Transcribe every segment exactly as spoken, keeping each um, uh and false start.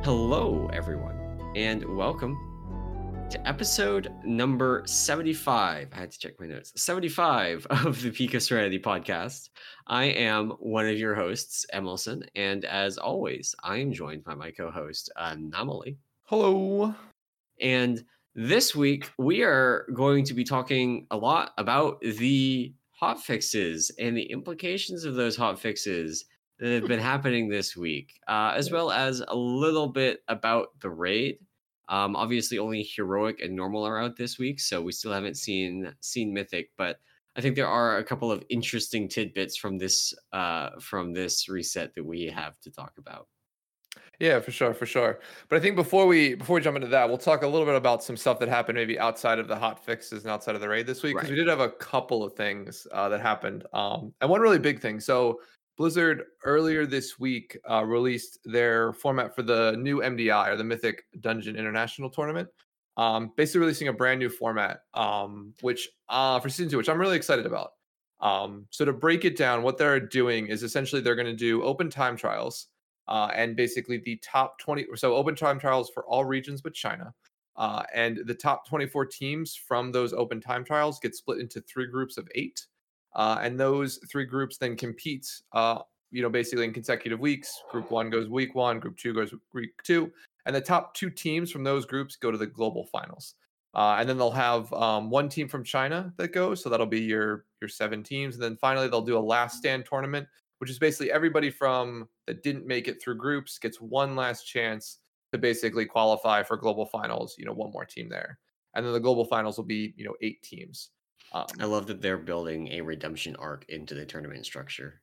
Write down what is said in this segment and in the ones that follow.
Hello, everyone, and welcome to episode number seventy-five. I had to check my notes. seventy-five of the Peak of Serenity podcast. I am one of your hosts, Emerson, and as always, I am joined by my co host, Anomaly. Hello. And this week, we are going to be talking a lot about the hot fixes and the implications of those hot fixes that have been happening this week, uh, as well as a little bit about the raid. Um, obviously, only heroic and normal are out this week, so we still haven't seen seen mythic. But I think there are a couple of interesting tidbits from this uh, from this reset that we have to talk about. Yeah, for sure, for sure. But I think before we before we jump into that, we'll talk a little bit about some stuff that happened maybe outside of the hot fixes and outside of the raid this week because Right. we did have a couple of things uh, that happened, um, and one really big thing. So Blizzard earlier this week uh, released their format for the new M D I or the Mythic Dungeon International Tournament. Um, basically releasing a brand new format, um, which uh, for season two, which I'm really excited about. Um, so to break it down, what they're doing is essentially they're going to do open time trials uh, and basically the top twenty. So open time trials for all regions but China. Uh, and the top twenty-four teams from those open time trials get split into three groups of eight. Uh, and those three groups then compete, uh, you know, basically in consecutive weeks. Group one goes week one, group two goes week two. And the top two teams from those groups go to the global finals. Uh, and then they'll have um, one team from China that goes. So that'll be your your seven teams. And then finally, they'll do a last stand tournament, which is basically everybody from that didn't make it through groups gets one last chance to basically qualify for global finals. You know, one more team there, and then the global finals will be you know eight teams. I Um, love that they're building a redemption arc into the tournament structure.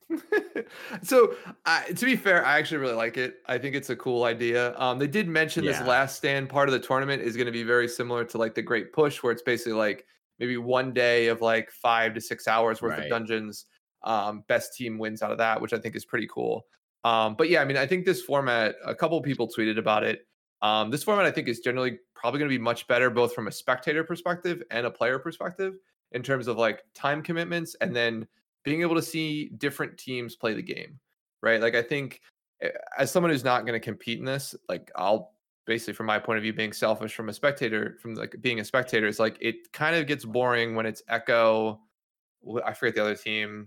so uh, to be fair, I actually really like it. I think it's a cool idea. Um, they did mention this Yeah. last stand part of the tournament is going to be very similar to like the Great Push, where it's basically like maybe one day of like five to six hours worth of Right. dungeons. Um, best team wins out of that, which I think is pretty cool. Um, but yeah, I mean, I think this format, a couple of people tweeted about it. Um, this format, I think, is generally probably going to be much better, both from a spectator perspective and a player perspective, in terms of like time commitments and then being able to see different teams play the game, right? Like I think eh, as someone who's not going to compete in this, like I'll basically from my point of view being selfish from a spectator from like being a spectator is like it kind of gets boring when it's Echo, wh- I forget the other team.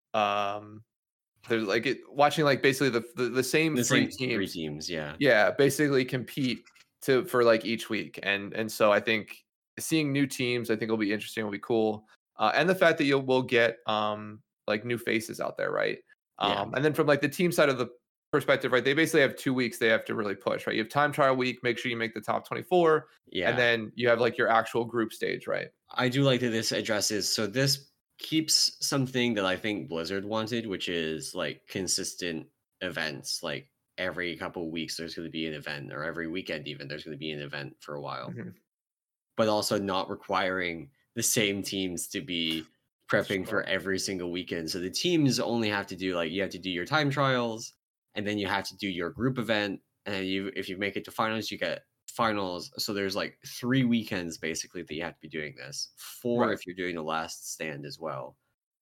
Um there's like it watching like basically the the, the same The three same three teams. teams, yeah. Yeah, basically compete to for like each week. And and so I think seeing new teams I think will be interesting, will be cool. Uh, and the fact that you'll will get um like new faces out there, right? Yeah. Um and then from like the team side of the perspective, right? They basically have two weeks they have to really push, right? You have time trial week, make sure you make the top twenty-four, and Yeah. then you have like your actual group stage, right? I do like that this addresses so this keeps something that I think Blizzard wanted, which is like consistent events. Like every couple weeks there's gonna be an event, or every weekend even there's gonna be an event for a while. Mhm. But also not requiring the same teams to be prepping for Sure. every single weekend. So the teams only have to do like you have to do your time trials, and then you have to do your group event, and then you if you make it to finals, you get finals. So there's like three weekends basically that you have to be doing this. Four Right. if you're doing the last stand as well.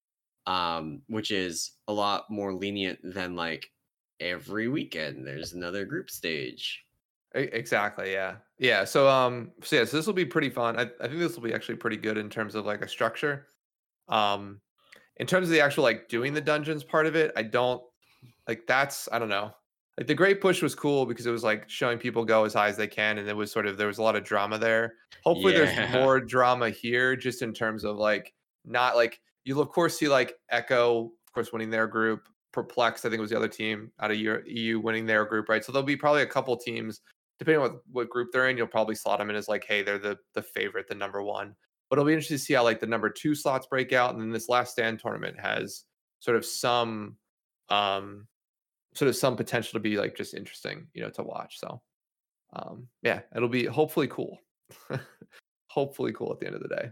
Um, which is a lot more lenient than like every weekend there's another group stage. E- Exactly. Yeah. Yeah. So um so yeah, so this will be pretty fun. I, I think this will be actually pretty good in terms of like a structure. Um in terms of the actual like doing the dungeons part of it, I don't like that's I don't know. Like the Great Push was cool because it was like showing people go as high as they can, and it was sort of there was a lot of drama there. Hopefully there's Yeah. more drama here just in terms of like not like you'll of course see like Echo, of course, winning their group. Perplexed, I think was the other team out of your E U winning their group, right? So there'll be probably a couple teams, depending on what, what group they're in, you'll probably slot them in as like, hey, they're the the favorite, the number one. But it'll be interesting to see how like the number two slots break out. And then this last stand tournament has sort of some um sort of some potential to be like just interesting, you know, to watch. So um yeah, it'll be hopefully cool. Hopefully cool at the end of the day.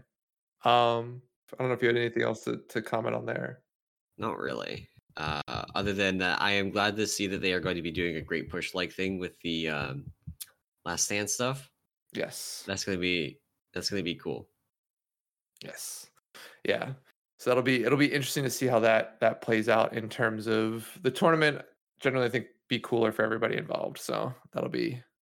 Um I don't know if you had anything else to, to comment on there. Not really. Uh, other than that, I am glad to see that they are going to be doing a great push like thing with the um, last stand stuff. Yes. That's gonna be that's gonna be cool. Yes. Yeah. So that'll be it'll be interesting to see how that that plays out in terms of the tournament. Generally, I think be cooler for everybody involved. So that'll be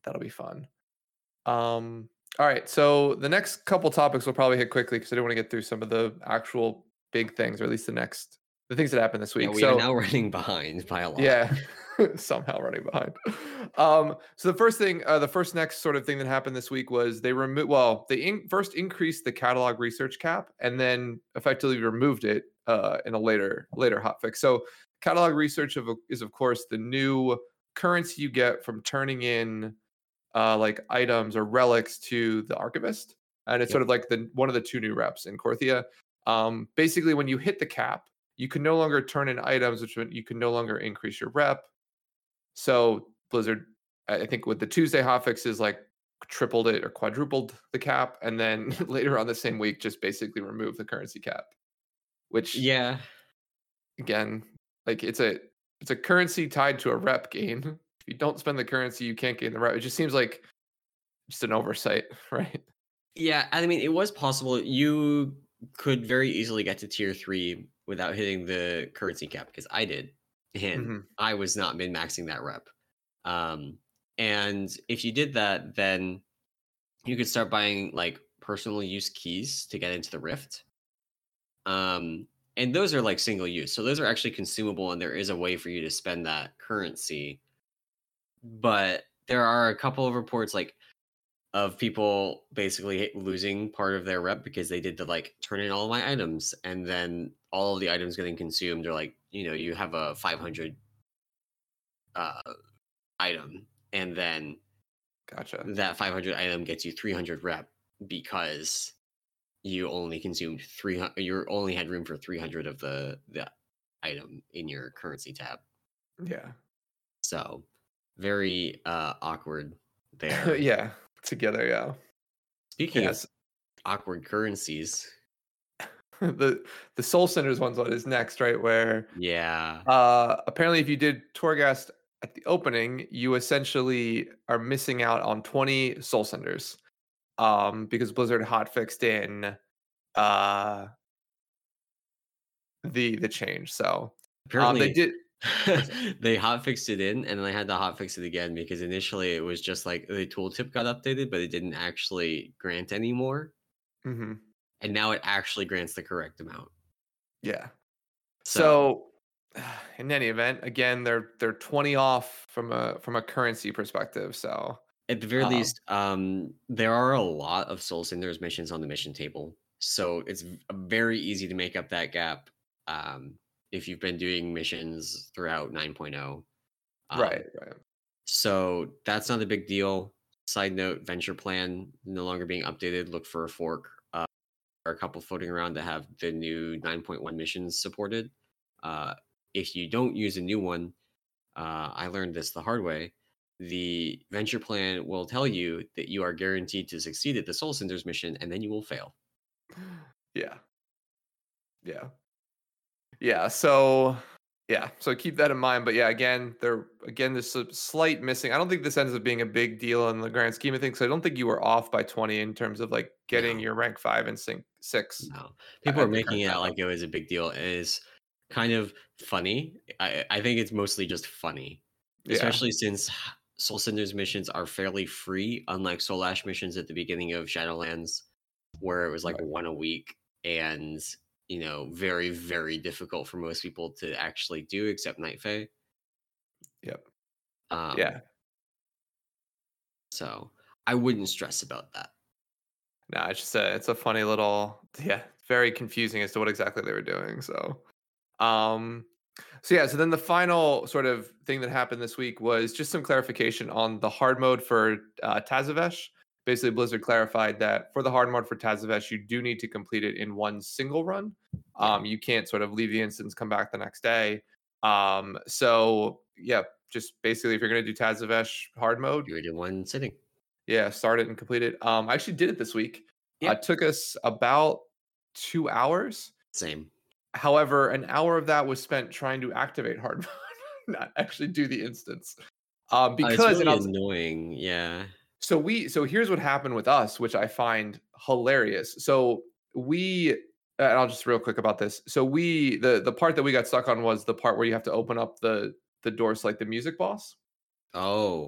That'll be fun. Um, all right. So the next couple topics we'll probably hit quickly because I don't want to get through some of the actual big things, or at least the next the things that happened this Yeah, week. we are So now running behind by a lot. yeah, somehow running behind. Um, so the first thing, uh, the first next sort of thing that happened this week was they removed. Well, they in- first increased the catalog research cap, and then effectively removed it uh, in a later later hotfix. So catalog research of, is of course the new currency you get from turning in uh, like items or relics to the archivist, and it's Yep. sort of like the one of the two new reps in Korthia. Um, basically, when you hit the cap, you can no longer turn in items, which meant you can no longer increase your rep. So Blizzard, I think with the Tuesday hotfixes, like tripled it or quadrupled the cap, and then later on the same week, just basically removed the currency cap. Which Yeah. again, like it's a it's a currency tied to a rep gain. If you don't spend the currency, you can't gain the rep. It just seems like just an oversight, right? Yeah, I mean, it was possible. You could very easily get to tier three without hitting the currency cap because I did, and hmm I was not min maxing that rep. Um, and if you did that, then you could start buying like personal use keys to get into the Rift. Um, and those are like single use, so those are actually consumable, and there is a way for you to spend that currency. But there are a couple of reports like of people basically losing part of their rep because they did the like turn in all of my items and then all of the items getting consumed, or like, you know, you have a five hundred uh item and then Gotcha. that five hundred item gets you three hundred rep because you only consumed three hundred, you only had room for three hundred of the the item in your currency tab. Yeah. So very uh awkward there. yeah. Together, yeah. Speaking of Yes. awkward currencies, the the Soul Centers one's what is next, right? Where yeah. uh apparently if you did Torghast at the opening, you essentially are missing out on twenty Soul Centers. Um, because Blizzard hotfixed in uh the the change. So um they Apparently, did what's that? they hotfixed it in, and then they had to hotfix it again because initially it was just like the tooltip got updated, but it didn't actually grant anymore. hmm And now it actually grants the correct amount. Yeah. So So in any event, again, they're they're twenty off from a from a currency perspective. So at the very um least, um, there are a lot of Soul Cinders missions on the mission table. So it's v- very easy to make up that gap um, if you've been doing missions throughout 9.0. Um, right, right. So that's not a big deal. Side note, Venture Plan no longer being updated. Look for a fork. Uh, or a couple floating around that have the new nine point one missions supported. Uh, if you don't use a new one, uh, I learned this the hard way. The Venture Plan will tell you that you are guaranteed to succeed at the Soul Cinders mission, and then you will fail. Yeah. Yeah. Yeah. So yeah. So keep that in mind. But yeah, again, there again, there's a slight missing. I don't think this ends up being a big deal in the grand scheme of things. I don't think you were off by twenty in terms of like getting No, your rank five and sync six no. a- People are at the making current it time. out like it was a big deal. It is kind of funny. I, I think it's mostly just funny, Yeah. especially since Soul Cinders missions are fairly free, unlike Soul Ash missions at the beginning of Shadowlands, where it was like Right. one a week and, you know, very, very difficult for most people to actually do, except Night Fae. Yep. Um, Yeah. so I wouldn't stress about that. No, it's just a it's a funny little yeah, very confusing as to what exactly they were doing. So um so yeah, so then the final sort of thing that happened this week was just some clarification on the hard mode for uh, Tazavesh. Basically, Blizzard clarified that for the hard mode for Tazavesh, you do need to complete it in one single run. Yeah, Um, you can't sort of leave the instance, come back the next day. Um, so yeah, just basically, if you're going to do Tazavesh hard mode, do it in one sitting. yeah, start it and complete it. Um, I actually did it this week. Uh, it Yep, took us about two hours. same. However, an hour of that was spent trying to activate hard mode, not actually do the instance. Um, Uh, it's because, and really I'll, annoying. Yeah. so we, so here's what happened with us, which I find hilarious. So we, uh, and I'll just real quick about this. So we, the the part that we got stuck on was the part where you have to open up the the doors, like the music boss. Oh,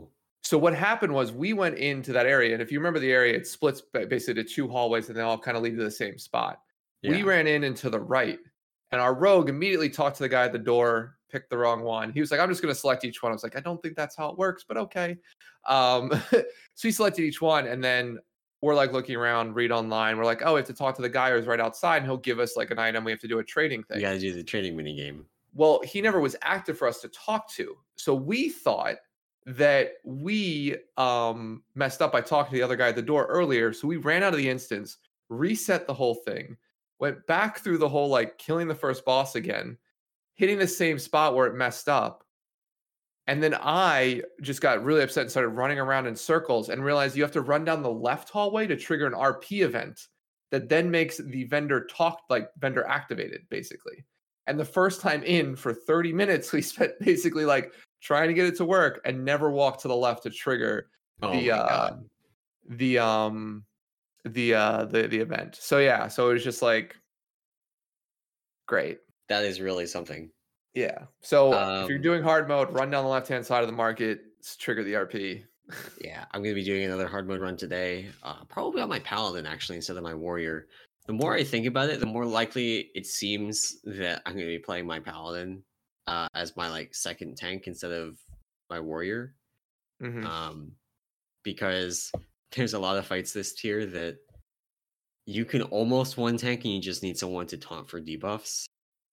So what happened was we went into that area, and if you remember the area, it splits ba- basically to two hallways, and they all kind of lead to the same spot. We Yeah. ran in and to the right, and our rogue immediately talked to the guy at the door, picked the wrong one. He was like, "I'm just going to select each one." I was like, "I don't think that's how it works, but okay." Um, so he selected each one, and then we're like looking around, read online. We're like, "Oh, we have to talk to the guy who's right outside, and he'll give us like an item. We have to do a trading You thing." got to do the trading mini game. Well, he never was active for us to talk to. So we thought that we um, messed up by talking to the other guy at the door earlier. So we ran out of the instance, reset the whole thing, went back through the whole like killing the first boss again, hitting the same spot where it messed up. And then I just got really upset and started running around in circles and realized you have to run down the left hallway to trigger an R P event that then makes the vendor talk like vendor activated, basically. And the first time in for thirty minutes, we spent basically like trying to get it to work and never walked to the left to trigger Oh the my uh god, the um the uh the the event. So yeah, so it was just like great. that is really something. Yeah. So if you're Um, doing hard mode, run down the left hand side of the market, s- trigger the R P. yeah, I'm gonna be doing another hard mode run today. Uh, probably on my paladin actually instead of my warrior. The more I think about it, the more likely it seems that I'm gonna be playing my paladin uh, as my like second tank instead of my warrior. hmm Um, because there's a lot of fights this tier that you can almost one tank and you just need someone to taunt for debuffs.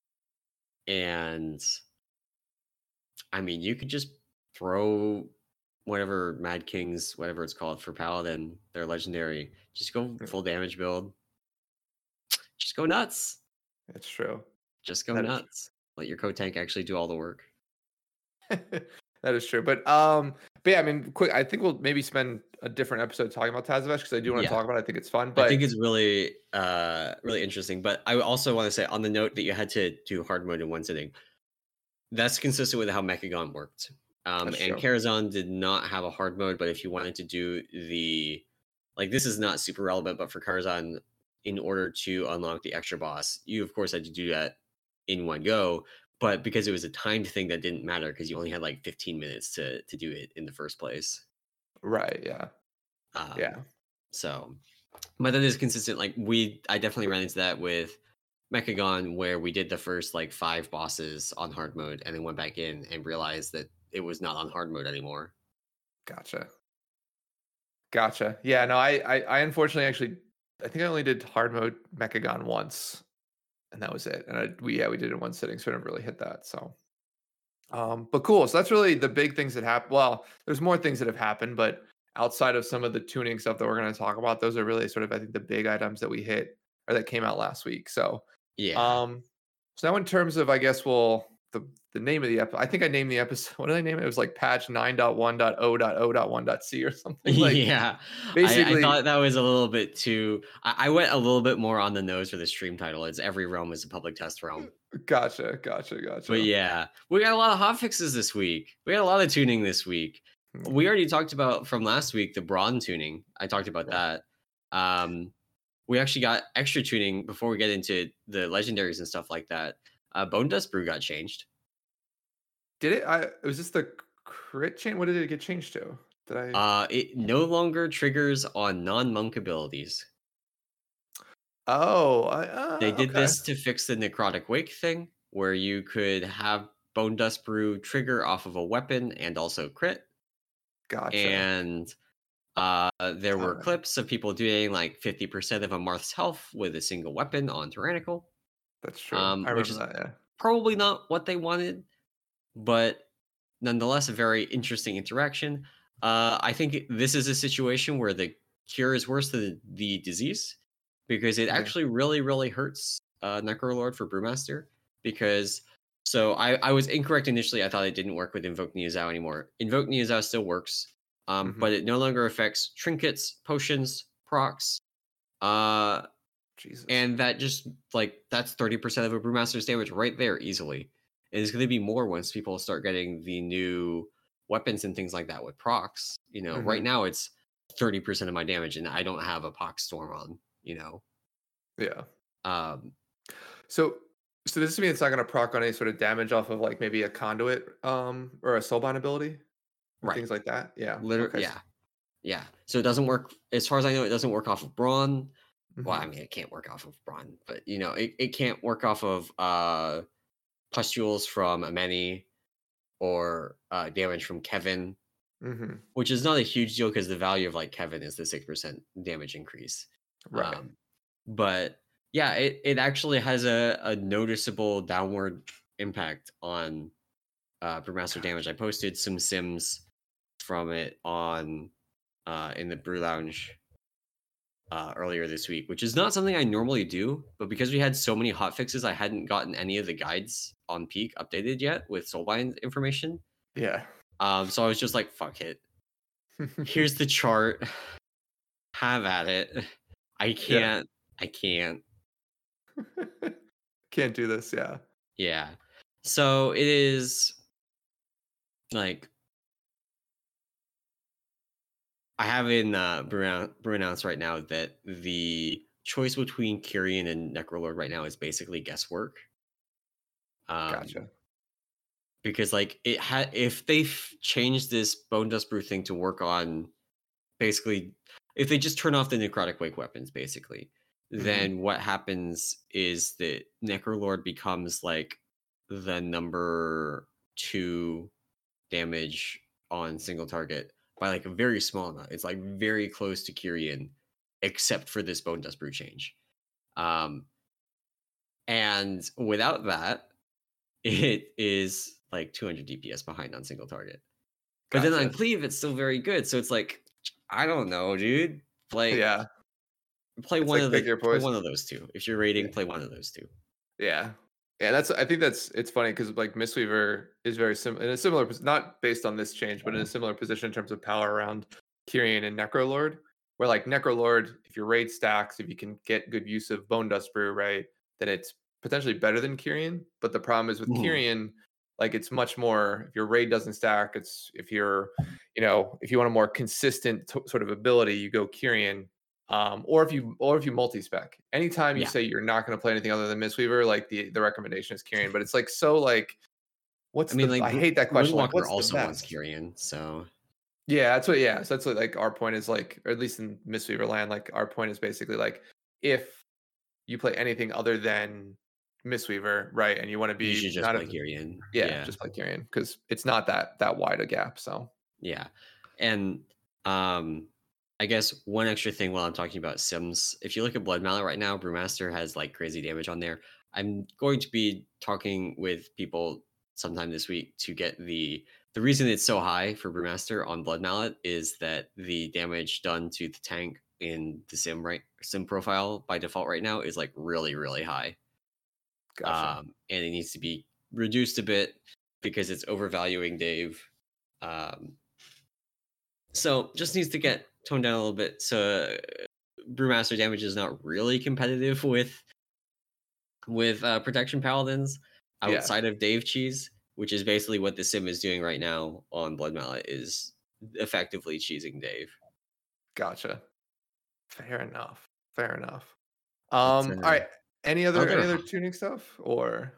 And I mean, you could just throw whatever Mad Kings, whatever it's called for Paladin, they're legendary. Just go full damage build. Just go nuts. It's true. Just go That is nuts. Let your co-tank actually do all the work. true. That is true. But um, but yeah, I mean, quick. I think we'll maybe spend a different episode talking about Tazavesh because I do want to Yeah. talk about it. I think it's fun. I think But it's really uh really interesting. But I also want to say on the note that you had to do hard mode in one sitting, that's consistent with how Mechagon worked. Um, that's and true. Karazhan did not have a hard mode, but if you wanted to do the like this is not super relevant, but for Karazhan, in order to unlock the extra boss, you of course had to do that in one go. But because it was a timed thing, that didn't matter because you only had like fifteen minutes to to do it in the first place. Right. Yeah. Um, Yeah. so, but that is consistent. Like we, I definitely ran into that with Mechagon, where we did the first like five bosses on hard mode, and then went back in and realized that it was not on hard mode anymore. Gotcha. Gotcha. Yeah. No, I, I, I unfortunately actually, I think I only did hard mode Mechagon once, and that was it. And I, we, yeah, we did it in one sitting, so I didn't really hit that. So, um, but cool. So that's really the big things that happen. Well, there's more things that have happened, but outside of some of the tuning stuff that we're going to talk about, those are really sort of, I think, the big items that we hit or that came out last week. So, Yeah, um, so now in terms of, I guess, well, the the name of the episode, I think I named the episode. What did I name it? It was like patch nine point one point zero point zero point one point c or something. Like yeah. I, I basically, thought that was a little bit too. I, I went a little bit more on the nose for the stream title. It's every realm is a public test realm. gotcha, gotcha, But gotcha. yeah, we got a lot of hot fixes this week. We got a lot of tuning this week. We Mhm. already talked about from last week the Brawn tuning. I talked about Yeah. that. Um, we actually got extra tuning before we get into the legendaries and stuff like that. Uh, Bone Dust Brew got changed. Did it? I was this the crit chain? What did it get changed to? Did I? Uh, it no longer triggers on non-monk abilities. Oh, I, They uh, did okay, this to fix the Necrotic Wake thing, where you could have Bone Dust Brew trigger off of a weapon and also crit. gotcha. And uh, there were Got it. clips of people doing like fifty percent of a Marth's health with a single weapon on Tyrannical, That's true. um, I which remember is that. Yeah. probably not what they wanted, but nonetheless a very interesting interaction. Uh, I think this is a situation where the cure is worse than the disease because it Yeah. actually really, really hurts uh, Necrolord for Brewmaster. Because so I, I was incorrect initially. I thought it didn't work with Invoke Niuzao anymore. Invoke Niuzao still works, um, hmm but it no longer affects trinkets, potions, procs, uh, Jesus. and that just like that's thirty percent of a Brewmaster's damage right there easily. And it's going to be more once people start getting the new weapons and things like that with procs. You know, right hmm now it's thirty percent of my damage, and I don't have a Pox Storm on. You know, Yeah. um, So, so this means it's not going to proc on any sort of damage off of like maybe a conduit, um, or a soulbind ability. and Right. things like that. Yeah. Literally, Okay. yeah. Yeah. So it doesn't work as far as I know, it doesn't work off of brawn. Well, I Mm-hmm. mean, it can't work off of brawn, but you know, it, it can't work off of uh pustules from Ameni or uh damage from Kevin, Mm-hmm. which is not a huge deal because the value of like Kevin is the six percent damage increase. Right. Um, but yeah, it, it actually has a, a noticeable downward impact on uh, Brewmaster damage. I posted some sims from it on uh, in the Brew Lounge uh, earlier this week, which is not something I normally do. But because we had so many hot fixes, I hadn't gotten any of the guides on Peak updated yet with Soulbind information. Yeah. Um, so I was just like, fuck it. Here's the chart. Have at it. I Yeah. can't. I can't. Can't do this. Yeah. Yeah. So it is like I have in uh Brewnounce right now that the choice between Kyrian and Necrolord right now is basically guesswork. Um Gotcha. because like it had if they f- changed this Bone Dust Brew thing to work on basically if they just turn off the necrotic wake weapons basically, Mm-hmm. then what happens is that Necrolord becomes like the number two damage on single target by like a very small amount. It's like very close to Kyrian, except for this Bone Dust Brew change. Um, and without that, it is like two hundred D P S behind on single target. But then on Gotcha. cleave, it's still very good. So it's like, I don't know, dude. Like, Yeah. play It's one like of pick the your play poison. one of those two. If you're rating, play one of those two. Yeah. Yeah, that's I think that's it's funny because like Mistweaver is very similar in a similar pos- not based on this change, but in a similar position in terms of power around Kyrian and Necrolord. Where like Necrolord, if your raid stacks, if you can get good use of Bone Dust Brew, right, then it's potentially better than Kyrian. But the problem is with Mhm. Kyrian, like it's much more if your raid doesn't stack, it's if you're, you know, if you want a more consistent t- sort of ability, you go Kyrian. Um, or if you or if you multi-spec. Anytime you Yeah. say you're not going to play anything other than Mistweaver, like the the recommendation is Kyrian. But it's like so like I what's mean, the like I Bru- hate that question. Like Windwalker what's the also wants best? Kyrian, so Yeah, that's what yeah. So that's what like our point is like, or at least in Mistweaver land, like our point is basically like if you play anything other than Mistweaver, right, and you want to you should be just not play a Kyrian. yeah, Yeah. just play Kyrian because it's not that that wide a gap. So Yeah. And um I guess one extra thing while I'm talking about Sims, if you look at Blood Mallet right now, Brewmaster has like crazy damage on there. I'm going to be talking with people sometime this week to get the the reason it's so high for Brewmaster on Blood Mallet is that the damage done to the tank in the sim right sim profile by default right now is like really, really high. gotcha. Um and it needs to be reduced a bit because it's overvaluing Dave. Um so just needs to get toned down a little bit. So Brewmaster damage is not really competitive with with uh, Protection Paladins Yeah, outside of Dave Cheese, which is basically what the sim is doing right now on Blood Mallet is effectively cheesing Dave. gotcha. Fair enough. Fair enough. But Um, all uh, right. Any other any other other tuning stuff or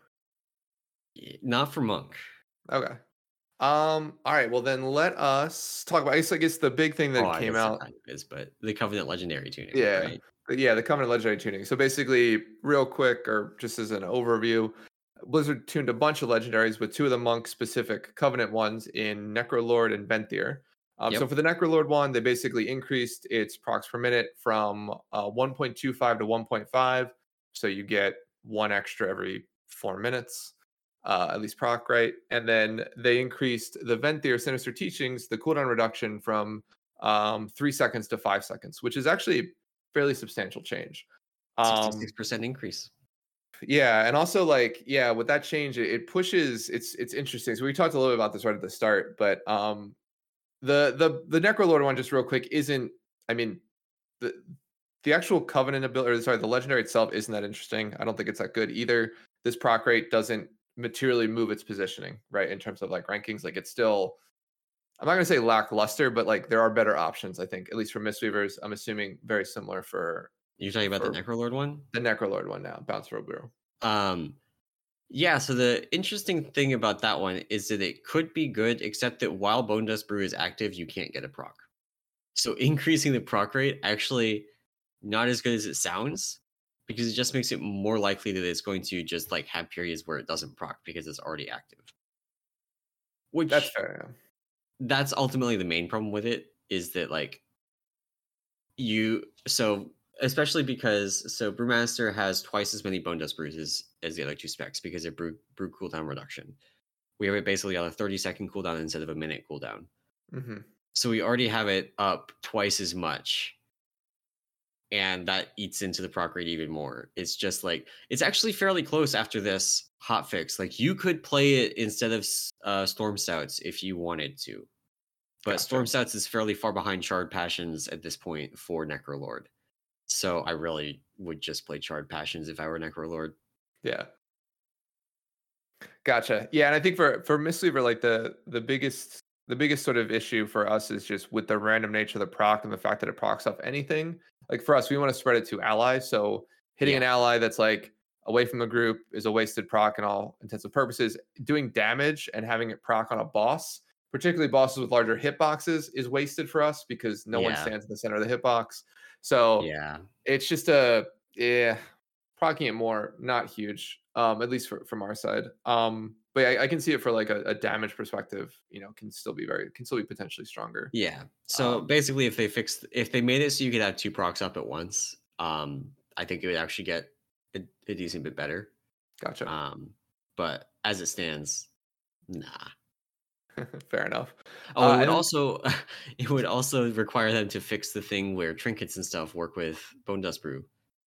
not for Monk. okay. Um, all right, well then let us talk about I guess I guess the big thing Oh, that I came guess it out. kind of is, but the Covenant Legendary tuning, Yeah. right? but Yeah, the Covenant Legendary tuning. So basically, real quick, or just as an overview, Blizzard tuned a bunch of legendaries with two of the monk specific Covenant ones in Necrolord and Venthyr. Um, so Yep. for the Necrolord one, they basically increased its procs per minute from uh, one point two five to one point five. So you get one extra every four minutes, uh, at least proc, right? And then they increased the Venthyr Sinister Teachings, the cooldown reduction from um, three seconds to five seconds, which is actually fairly substantial change. Um, sixty-six percent increase. yeah, and also like yeah, with that change, it, it pushes. It's it's interesting. So we talked a little bit about this right at the start, but um, the the the Necrolord one, just real quick, isn't. I mean, the the actual Covenant ability, or sorry, the Legendary itself isn't that interesting. I don't think it's that good either. This proc rate doesn't materially move its positioning, right, in terms of like rankings. Like it's still. I'm not gonna say lackluster, but like there are better options. I think, at least for Mistweavers. I'm assuming very similar for You're talking about the for Necrolord one? the Necrolord one now, Bounce Road Bureau. Um Yeah, so the interesting thing about that one is that it could be good, except that while Bone Dust Brew is active, you can't get a proc. So increasing the proc rate actually not as good as it sounds because it just makes it more likely that it's going to just like have periods where it doesn't proc because it's already active. That's Which fair. that's ultimately the main problem with it is that like you so especially because so Brewmaster has twice as many Bone Dust Brews as, as the other two specs because of brew brew cooldown reduction. We have it basically on a thirty second cooldown instead of a minute cooldown. Yeah. hmm So we already have it up twice as much. And that eats into the proc rate even more. It's just like it's actually fairly close after this hotfix. Like you could play it instead of s- uh, Storm Stouts if you wanted to, but Storm Gotcha. Stouts is fairly far behind Charred Passions at this point for Necrolord. So I really would just play Charred Passions if I were Necrolord. Yeah. Gotcha. Yeah, and I think for for Mistweaver, like the the biggest the biggest sort of issue for us is just with the random nature of the proc and the fact that it procs off anything. Like for us, we want to spread it to allies. So hitting Yeah, an ally that's like away from the group is a wasted proc in all intents and purposes. Doing damage and having it proc on a boss, particularly bosses with larger hitboxes, is wasted for us because no one yeah, stands in the center of the hitbox. So yeah, it's just a yeah, procking it more, not huge, um, at least for, from our side. Um, but I, I can see it for like a, a damage perspective. You know, can still be very, can still be potentially stronger. yeah. So Um, basically, if they fixed, if they made it so you could have two procs up at once, um, I think it would actually get a, a decent bit better. gotcha. Um, but as it stands, nah. Fair enough. Oh, it Uh, would and then also it would also require them to fix the thing where trinkets and stuff work with Bone Dust Brew.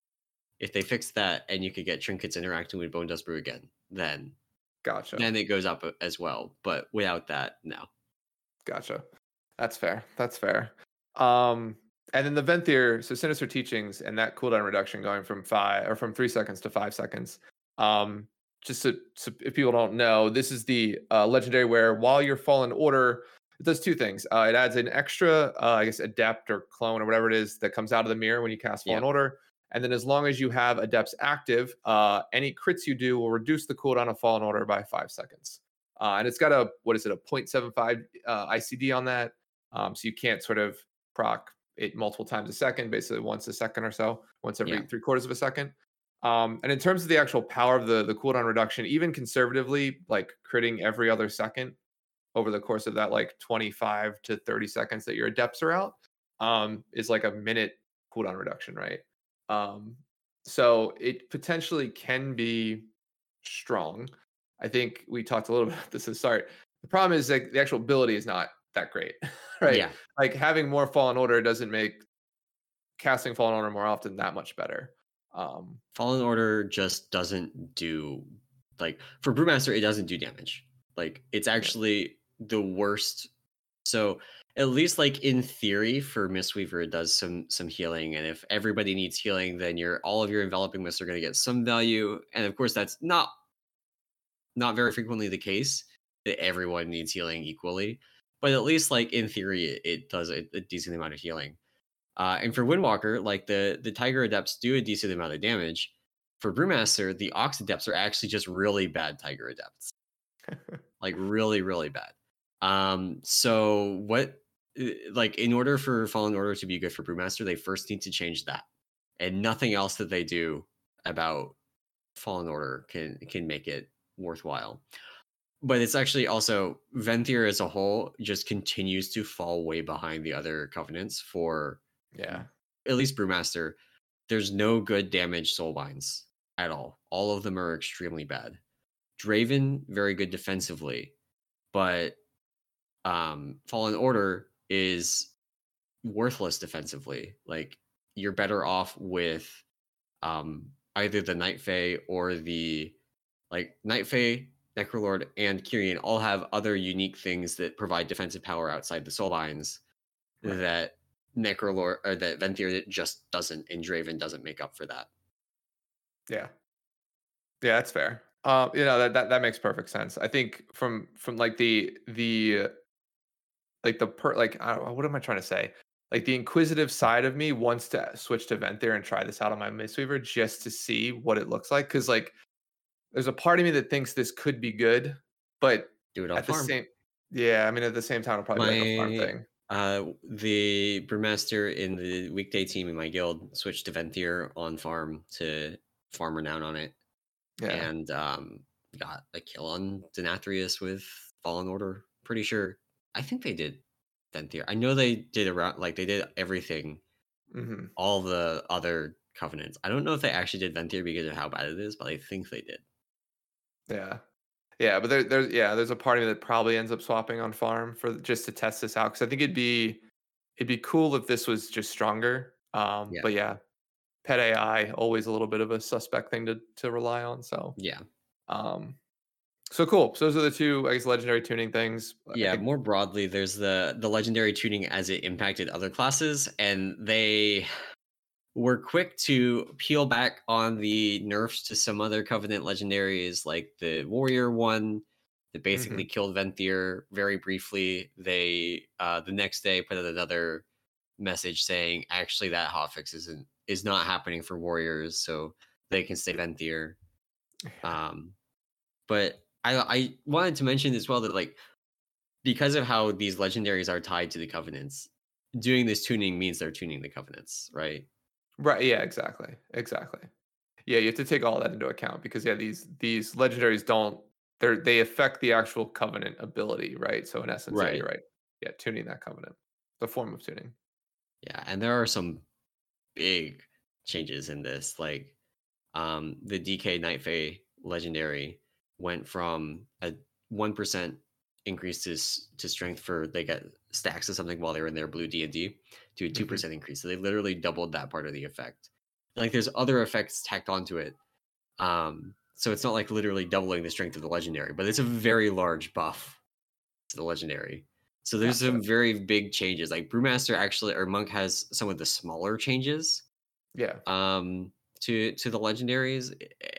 If they fix that and you could get trinkets interacting with Bone Dust Brew again, then gotcha, then it goes up a- as well. But without that, no. gotcha. That's fair. That's fair. Um, and then the Venthyr, so Sinister Teachings and that cooldown reduction going from five or from three seconds to five seconds. Um, just to, so if people don't know, this is the uh, legendary where while you're Fallen Order, it does two things. Uh, it adds an extra, uh, I guess, adept or clone or whatever it is that comes out of the mirror when you cast Fallen Yep. Order. And then as long as you have adepts active, uh, any crits you do will reduce the cooldown of Fallen Order by five seconds. Uh, and it's got a, what is it, a zero point seven five uh, I C D on that. Um, so you can't sort of proc it multiple times a second, basically once a second or so, once Yeah. every three quarters of a second. Um, and in terms of the actual power of the the cooldown reduction, even conservatively, like critting every other second over the course of that like twenty-five to thirty seconds that your adepts are out, um, is like a minute cooldown reduction, right? Um, so it potentially can be strong. I think we talked a little bit about this at the start. The problem is like the actual ability is not that great, right? Yeah. Like having more Fallen Order doesn't make casting Fallen Order more often that much better. Um, Fallen Order just doesn't do like for Brewmaster, it doesn't do damage. Like it's yeah, actually the worst. So at least like in theory for Mistweaver, it does some some healing. And if everybody needs healing, then your all of your enveloping mists are going to get some value. And of course, that's not not very frequently the case that everyone needs healing equally. But at least like in theory, it, it does a, a decent amount of healing. Uh, and for Windwalker, like the the Tiger Adepts do a decent amount of damage. For Brewmaster, the Ox Adepts are actually just really bad Tiger Adepts, like really, really bad. Um, so what, uh, like in order for Fallen Order to be good for Brewmaster, they first need to change that, and nothing else that they do about Fallen Order can can make it worthwhile. But it's actually also Venthyr as a whole just continues to fall way behind the other covenants for yeah, at least Brewmaster. There's no good damage soulbinds at all. All of them are extremely bad. Draven, very good defensively, but um, Fallen Order is worthless defensively. Like you're better off with um, either the Night Fae or the like Night Fae, Necrolord, and Kyrian all have other unique things that provide defensive power outside the soulbinds right. that Necrolord or that Venthyr just doesn't, and Draven doesn't make up for that. Yeah, yeah, that's fair. Um, you know that that that makes perfect sense. I think from from like the the like the per like I don't, what am I trying to say? Like the inquisitive side of me wants to switch to Venthyr and try this out on my Mistweaver just to see what it looks like. Because like there's a part of me that thinks this could be good, but Do it on at the farm. same yeah, I mean, at the same time, it'll probably be like a farm My thing. uh the brewmaster in the weekday team in my guild switched to Venthyr on farm to farm renown on it, Yeah. and um got a kill on Denathrius with Fallen Order. Pretty sure. I think they did Venthyr. I know they did around like they did everything, Mhm. all the other covenants. I don't know if they actually did Venthyr because of how bad it is, but I think they did. Yeah. Yeah, but there there's yeah, there's a part of me that probably ends up swapping on farm for just to test this out, 'cause I think it'd be it'd be cool if this was just stronger. Um, Yeah. but yeah, pet A I, always a little bit of a suspect thing to to rely on, so, Yeah. um, so cool. So those are the two, I guess, legendary tuning things. I Yeah, think more broadly, there's the the legendary tuning as it impacted other classes, and they were quick to peel back on the nerfs to some other Covenant legendaries, like the Warrior one that basically mhm, killed Venthyr very briefly. They uh, the next day put out another message saying actually that hotfix isn't is not happening for Warriors, so they can stay Venthyr. yeah, Um, but I I wanted to mention as well that like because of how these legendaries are tied to the covenants, doing this tuning means they're tuning the covenants, right? right, yeah, exactly, exactly. Yeah, you have to take all that into account because, yeah, these these legendaries don't they're they affect the actual covenant ability, right? So in essence, yeah, Right. you're right. Yeah, tuning that covenant, the form of tuning. Yeah, and there are some big changes in this. Like um the D K Night Fae legendary went from a one percent increase to, s- to strength for they get stacks of something while they were in their blue D and D to a Mhm. two percent increase. So they literally doubled that part of the effect. Like there's other effects tacked onto it. Um, so it's not like literally doubling the strength of the legendary, but it's a very large buff to the legendary. So there's Gotcha. some very big changes. Like Brewmaster actually or Monk has some of the smaller changes Yeah. um to to the legendaries.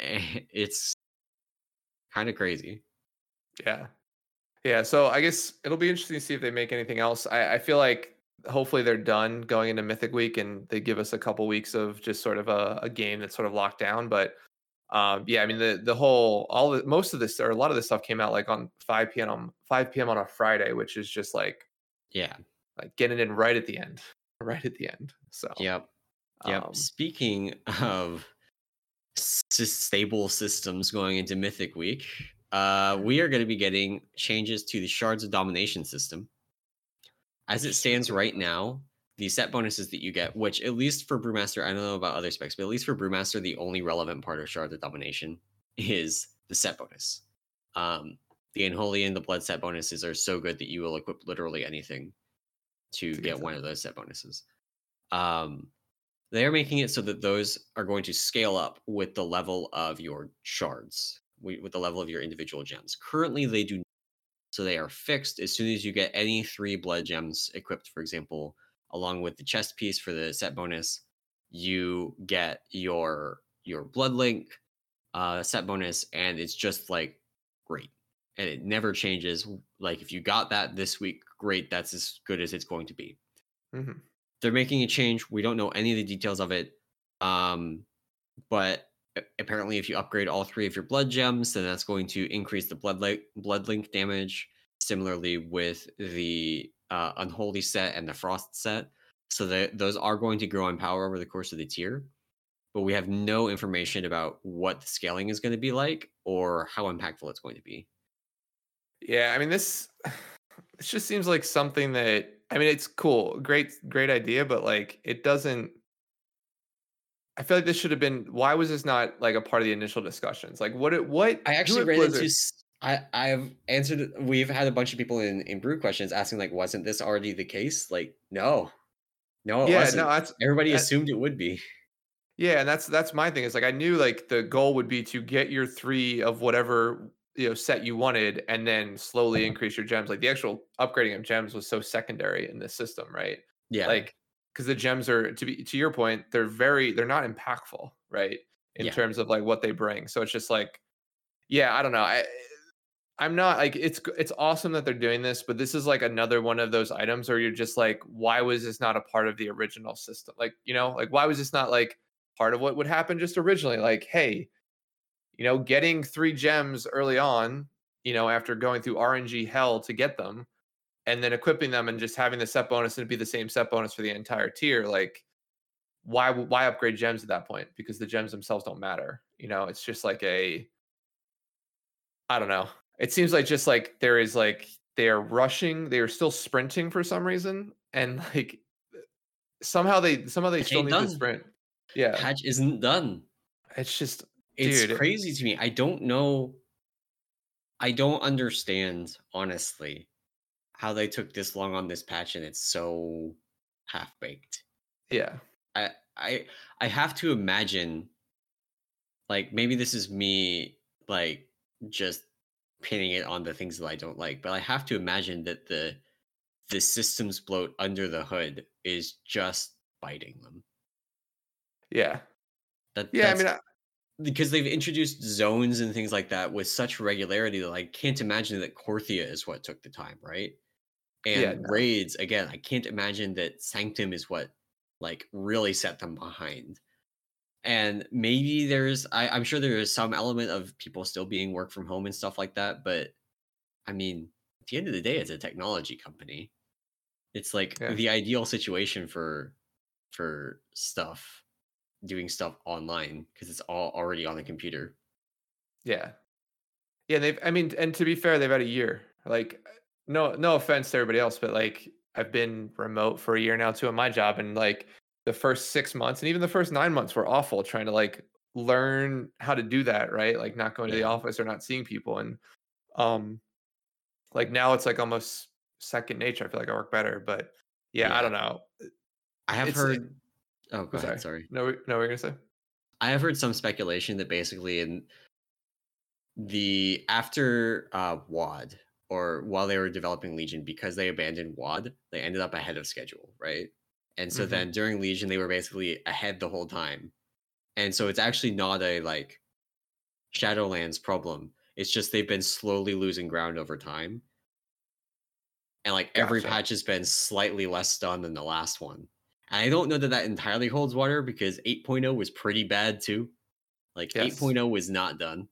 It's kind of crazy. Yeah. Yeah. So I guess it'll be interesting to see if they make anything else. I, I feel like hopefully they're done going into Mythic Week and they give us a couple weeks of just sort of a, a game that's sort of locked down. But um, yeah, I mean the the whole all the most of this or a lot of this stuff came out like on five p m on five p m on a Friday, which is just like Yeah. like getting in right at the end, right at the end. So Yep. Yep. um, Speaking of s- stable systems going into Mythic Week, uh, we are going to be getting changes to the Shards of Domination system. As it stands right now, the set bonuses that you get, which at least for Brewmaster, I don't know about other specs, but at least for Brewmaster, the only relevant part of Shards of Domination is the set bonus. Um, the Unholy and the Blood set bonuses are so good that you will equip literally anything to to get get to one them. of those set bonuses. Um, they are making it so that those are going to scale up with the level of your shards, wi- with the level of your individual gems. Currently, they do so they are fixed as soon as you get any three blood gems equipped, for example, along with the chest piece for the set bonus, you get your your blood link uh set bonus, and it's just like great. And it never changes. Like if you got that this week, great, that's as good as it's going to be. Hmm. They're making a change. We don't know any of the details of it. Um, but a- apparently if you upgrade all three of your blood gems, then that's going to increase the blood link blood link damage. Similarly with the uh, unholy set and the frost set, so that those are going to grow in power over the course of the tier, but we have no information about what the scaling is going to be like or how impactful it's going to be. Yeah, I mean this this just seems like something that I mean it's cool, great great idea, but like it doesn't I feel like this should have been why was this not like a part of the initial discussions? Like what it what I who actually at ran into. Blizzard s- I I've answered. We've had a bunch of people in in brew questions asking like, wasn't this already the case? Like, no, no, it Yeah, no, wasn't. that's Everybody that, assumed it would be. yeah, and that's that's my thing. Is like I knew like the goal would be to get your three of whatever you know set you wanted and then slowly increase your gems. Like the actual upgrading of gems was so secondary in this system, right? Yeah, Like because the gems are to be to your point, they're very they're not impactful, right? In yeah, terms of like what they bring. So it's just like, yeah, I don't know. I I'm not like it's g- it's awesome that they're doing this, but this is like another one of those items where you're just like, why was this not a part of the original system? Like, you know, like why was this not like part of what would happen just originally? Like, hey, you know, getting three gems early on, you know, after going through R N G hell to get them, and then equipping them and just having the set bonus and be the same set bonus for the entire tier, like why why upgrade gems at that point? Because the gems themselves don't matter. You know, it's just like a I don't know. It seems like just like there is like they are rushing, they are still sprinting for some reason, and like somehow they somehow they Patch still ain't need to done. sprint. Yeah, Patch isn't done. it's just, It's dude. crazy to me. I don't know. I don't understand, honestly, how they took this long on this patch and it's so half baked. Yeah, I I I have to imagine, like, maybe this is me, like, just pinning it on the things that I don't like, but I have to imagine that the the systems bloat under the hood is just biting them. yeah, That yeah. I that's mean, I, because they've introduced zones and things like that with such regularity that I can't imagine that Korthia is what took the time, right? yeah, And no, raids, again, I can't imagine that Sanctum is what like really set them behind. And maybe there's I, I'm sure there is some element of people still being work from home and stuff like that, but I mean, at the end of the day, it's a technology company. It's like yeah, the ideal situation for for stuff, doing stuff online because it's all already on the computer. yeah, yeah. They've, I mean, and to be fair, they've had a year. Like, no, no offense to everybody else, but like, I've been remote for a year now too at my job, and like the first six months and even the first nine months were awful trying to like learn how to do that, right? Like not going to the Yeah. office or not seeing people, and um, like now it's like almost second nature. I feel like I work better, but yeah, I Yeah. don't know. I have It's heard oh, I'm go ahead, sorry. sorry. No, no, we're gonna say. I have heard some speculation that basically in the after uh WAD or while they were developing Legion, because they abandoned WAD, they ended up ahead of schedule, right? And so Hmm. then during Legion, they were basically ahead the whole time. And so it's actually not a like Shadowlands problem. It's just they've been slowly losing ground over time. And like every Gotcha. patch has been slightly less done than the last one. And I don't know that that entirely holds water because eight point oh was pretty bad too. Like Yes. eight point oh was not done.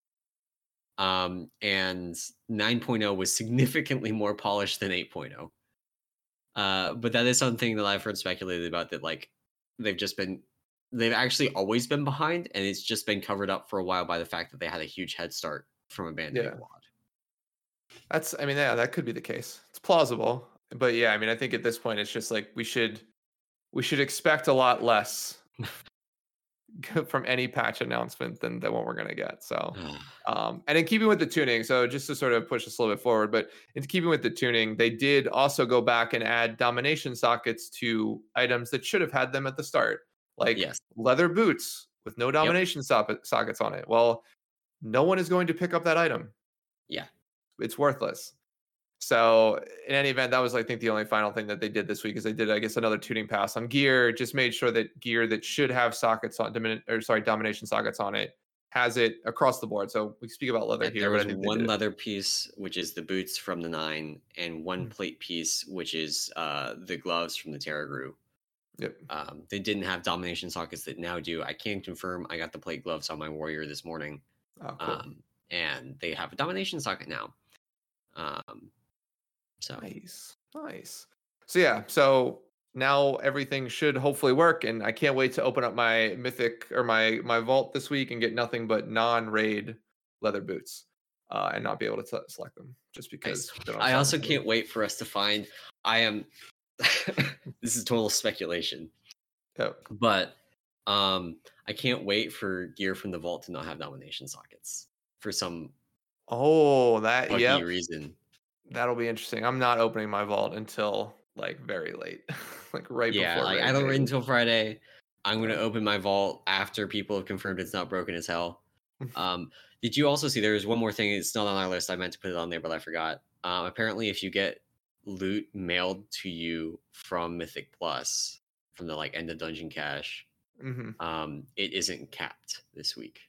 Um, and nine point oh was significantly more polished than eight point oh. Uh, but that is something that I've heard speculated about that like they've just been they've actually always been behind and it's just been covered up for a while by the fact that they had a huge head start from abandoning Yeah. WAD. That's. I mean, yeah, that could be the case. It's plausible, but yeah, I mean, I think at this point, it's just like we should we should expect a lot less from any patch announcement than than what we're gonna get. So, um, and in keeping with the tuning, so just to sort of push us a little bit forward, but in keeping with the tuning, they did also go back and add domination sockets to items that should have had them at the start, like Yes. leather boots with no Yep. domination socket sockets on it. Well, no one is going to pick up that item. Yeah. It's worthless. So in any event, that was I think the only final thing that they did this week is they did I guess another tuning pass on gear. Just made sure that gear that should have sockets on domin- or sorry domination sockets on it has it across the board. So we speak about leather Yeah, there here, but I was think they one did it. leather piece, which is the boots from the nine, and one Mm. plate piece, which is uh, the gloves from the Terra Gru. Yep. Um, they didn't have domination sockets that now do. I can confirm I got the plate gloves on my warrior this morning, Oh, cool. um, and they have a domination socket now. Um, so Nice. Nice. So yeah, so now everything should hopefully work, and I can't wait to open up my mythic or my my vault this week and get nothing but non-raid leather boots, uh, and not be able to t- select them just nice. because they don't have I also sockets on them. can't wait for us to find. I am. This is total speculation, Yep. but um, I can't wait for gear from the vault to not have domination sockets for some Oh, that buggy yep. reason. That'll be interesting. I'm not opening my vault until like very late, like right Yeah, before like I raid, don't read maybe. until Friday. I'm gonna Yeah. open my vault after people have confirmed it's not broken as hell. Um, did you also see there was one more thing? It's not on our list. I meant to put it on there, but I forgot. Um, apparently, if you get loot mailed to you from Mythic Plus from the like end of dungeon cache, Hmm. um, it isn't capped this week.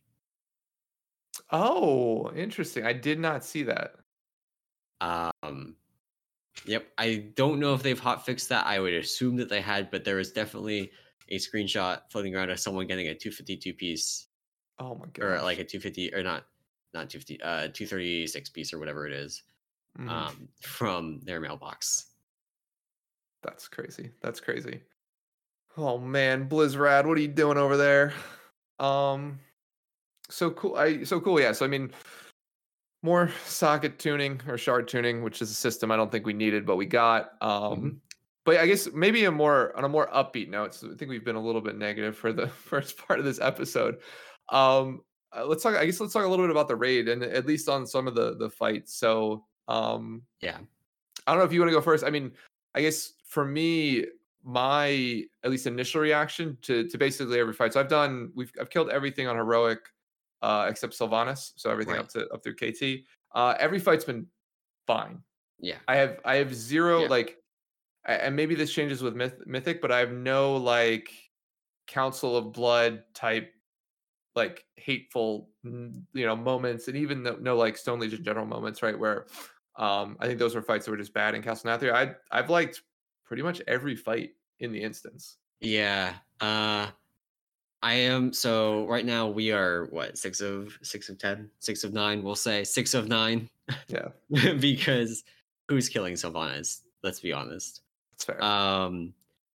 Oh, interesting. I did not see that. Um, yep, I don't know if they've hot fixed that. I would assume that they had, but there was definitely a screenshot floating around of someone getting a two fifty-two piece Oh my or like gosh. a two fifty or not not two fifty uh two thirty-six piece or whatever it is Mhm. um from their mailbox. That's crazy. That's crazy. Oh man, Blizzrad, what are you doing over there? Um, so cool. I so cool. Yeah. So I mean, more socket tuning or shard tuning, which is a system I don't think we needed, but we got. Hmm. Um, but I guess maybe a more on a more upbeat note. So I think we've been a little bit negative for the first part of this episode. Um, uh, let's talk. I guess let's talk a little bit about the raid and at least on some of the the fights. So um, Yeah. I don't know if you want to go first. I mean, I guess for me, my at least initial reaction to to basically every fight. So I've done we've I've killed everything on heroic uh except Sylvanas, so everything Right. up to up through K T. Uh every fight's been fine. Yeah. I have I have zero Yeah. like a- and maybe this changes with Myth, Mythic, but I have no like Council of Blood type like hateful n- you know moments and even no, no like Stone Legion general moments, right? Where um I think those were fights that were just bad in Castle Nathria. I I've liked pretty much every fight in the instance. Yeah. Uh I am so right now we are what six of six of ten, six of nine, we'll say six of nine Yeah, because who's killing Sylvanas? Let's be honest. that's fair. Um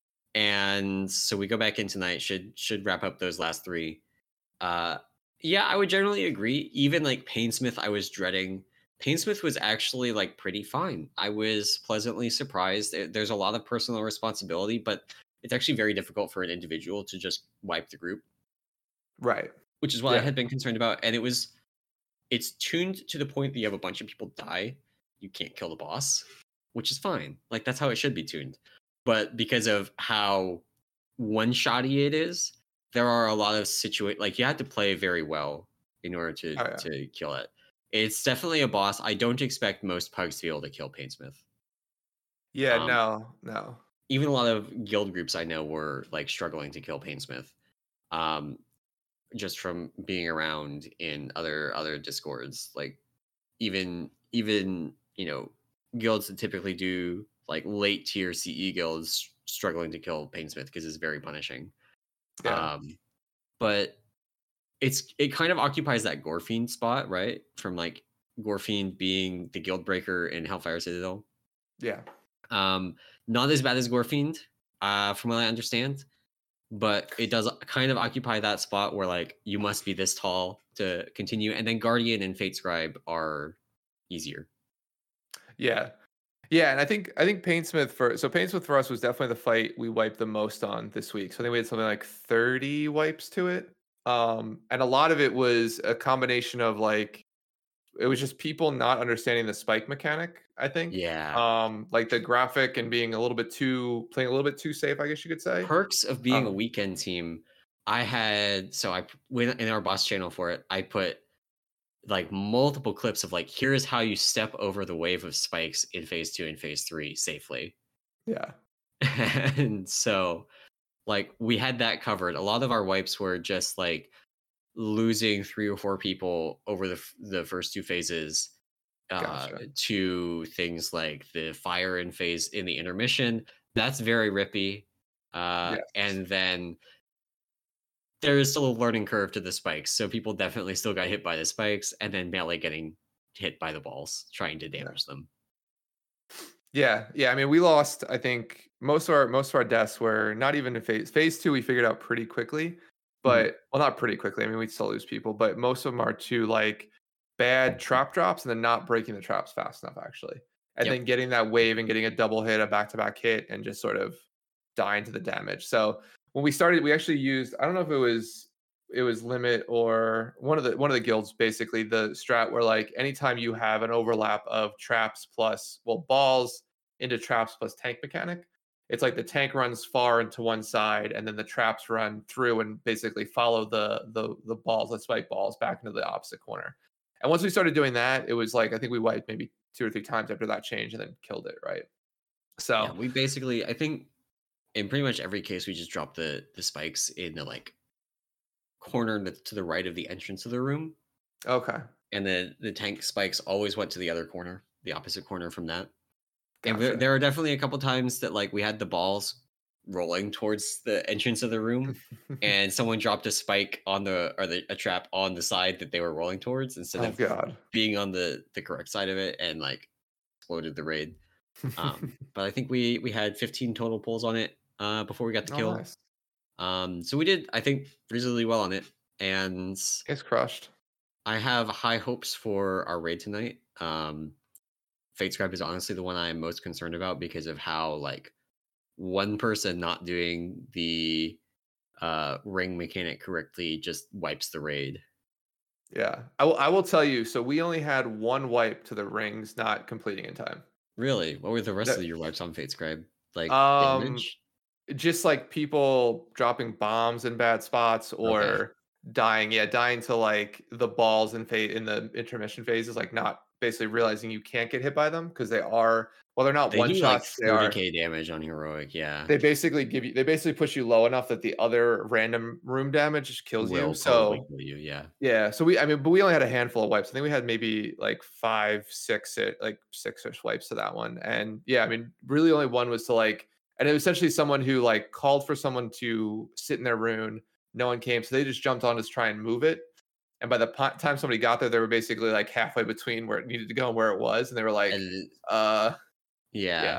and so we go back in tonight, should should wrap up those last three. Uh, yeah, I would generally agree. Even like Painsmith, I was dreading. Painsmith was actually like pretty fine. I was pleasantly surprised. There- There's a lot of personal responsibility, but it's actually very difficult for an individual to just wipe the group, Right. which is what I Yeah. had been concerned about. And it was, it's tuned to the point that you have a bunch of people die, you can't kill the boss, which is fine. Like that's how it should be tuned. But because of how one shotty it is, there are a lot of situa like you have to play very well in order to Oh yeah. to kill it. It's definitely a boss. I don't expect most pugs to be able to kill Painsmith. Yeah. Um, No. No. even a lot of guild groups I know were like struggling to kill Painsmith. Um, just from being around in other other discords, like even even you know guilds that typically do like late tier C E guilds struggling to kill Painsmith because it's very punishing. Yeah. Um, but it's it kind of occupies that Gorfiend spot, right? From like Gorfiend being the guild breaker in Hellfire Citadel. Yeah. Um, not as bad as Gorfiend, uh, from what I understand, but it does kind of occupy that spot where like you must be this tall to continue, and then Guardian and Fate Scribe are easier. Yeah. Yeah, and I think I think Painsmith for so Painsmith for us was definitely the fight we wiped the most on this week. So I think we had something like thirty wipes to it. Um, and a lot of it was a combination of like it was just people not understanding the spike mechanic, I think. Yeah. Um, like the graphic and being a little bit too playing a little bit too safe, I guess you could say. Perks of being a Um, weekend team. I had so I went in our boss channel for it. I put like multiple clips of like here's how you step over the wave of spikes in phase two and phase three safely. yeah. And so like we had that covered. A lot of our wipes were just like losing three or four people over the f- the first two phases uh Gotcha. to things like the fire in phase in the intermission. That's very rippy. Uh Yes. and then there is still a learning curve to the spikes. So people definitely still got hit by the spikes and then melee getting hit by the balls trying to Yeah. damage them. Yeah, yeah. I mean, we lost. I think most of our most of our deaths were not even in phase phase two. We figured out pretty quickly, Mhm. but well, not pretty quickly. I mean, we still lose people, but most of them are to like bad trap drops and then not breaking the traps fast enough, actually, and Yep. then getting that wave and getting a double hit, a back to back hit, and just sort of dying to the damage. So when we started, we actually used. I don't know if it was it was limit or one of the one of the guilds basically the strat where like anytime you have an overlap of traps plus well balls into traps plus tank mechanic. It's like the tank runs far into one side, and then the traps run through and basically follow the the the balls, the spike balls, back into the opposite corner. And once we started doing that, it was like I think we wiped maybe two or three times after that change, and then killed it. Right. Yeah, So we basically I think in pretty much every case we just dropped the the spikes in the like corner to, to the right of the entrance of the room, okay, and the the tank spikes always went to the other corner, the opposite corner from that. And there gotcha. there are definitely a couple times that like we had the balls rolling towards the entrance of the room, and someone dropped a spike on the or the, a trap on the side that they were rolling towards instead Oh of god. being on the the correct side of it, and like exploded the raid. Um, but I think we we had fifteen total pulls on it uh, before we got the Oh, kill. nice. Um, so we did, I think, reasonably well on it, and It's crushed. I have high hopes for our raid tonight. Um, Fate Scribe is honestly the one I am most concerned about because of how like one person not doing the uh, ring mechanic correctly just wipes the raid. Yeah. I will I will tell you, so we only had one wipe to the rings not completing in time. Really, what were the rest That of your wipes on Fate Scribe? Like um damage? just like people dropping bombs in bad spots Okay, or dying, yeah, dying to like the balls in phase in the intermission phases, like not basically realizing you can't get hit by them because they are well, they're not they one do like shots, they thirty are k damage on heroic. Yeah, they basically give you they basically push you low enough that the other random room damage kills you. will probably So kill you. Yeah, yeah, so we I mean, but we only had a handful of wipes. I think we had maybe like five, six, eh, like six-ish wipes to that one. And yeah, I mean, really only one was to like and it was essentially someone who like called for someone to sit in their rune. No one came, so they just jumped on to try and move it. And by the po- time somebody got there, they were basically like halfway between where it needed to go and where it was, and they were like, and uh, yeah, yeah.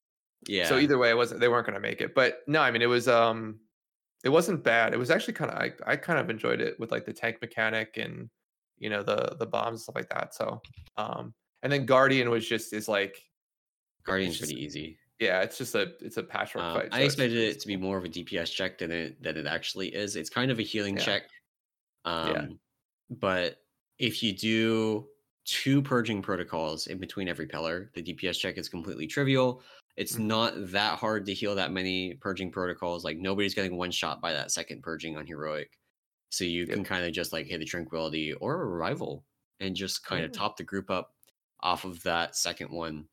So yeah. either way, it wasn't they weren't going to make it. But no, I mean, it was um it wasn't bad. It was actually kind of I I kind of enjoyed it with like the tank mechanic and you know the the bombs and stuff like that. So um and then Guardian was just is like it's Guardian's just pretty easy. yeah, it's just a it's a patchwork Um, fight. I So it's expected it's it to be cool. more of a D P S check than it than it actually is. It's kind of a healing Yeah. check. Yeah. Um, but if you do two purging protocols in between every pillar, the D P S check is completely trivial. It's Hmm. not that hard to heal that many purging protocols. Like nobody's getting one shot by that second purging on heroic. So you Yep. can kind of just like hit a tranquility or a revival and just kind of Yeah. top the group up off of that second one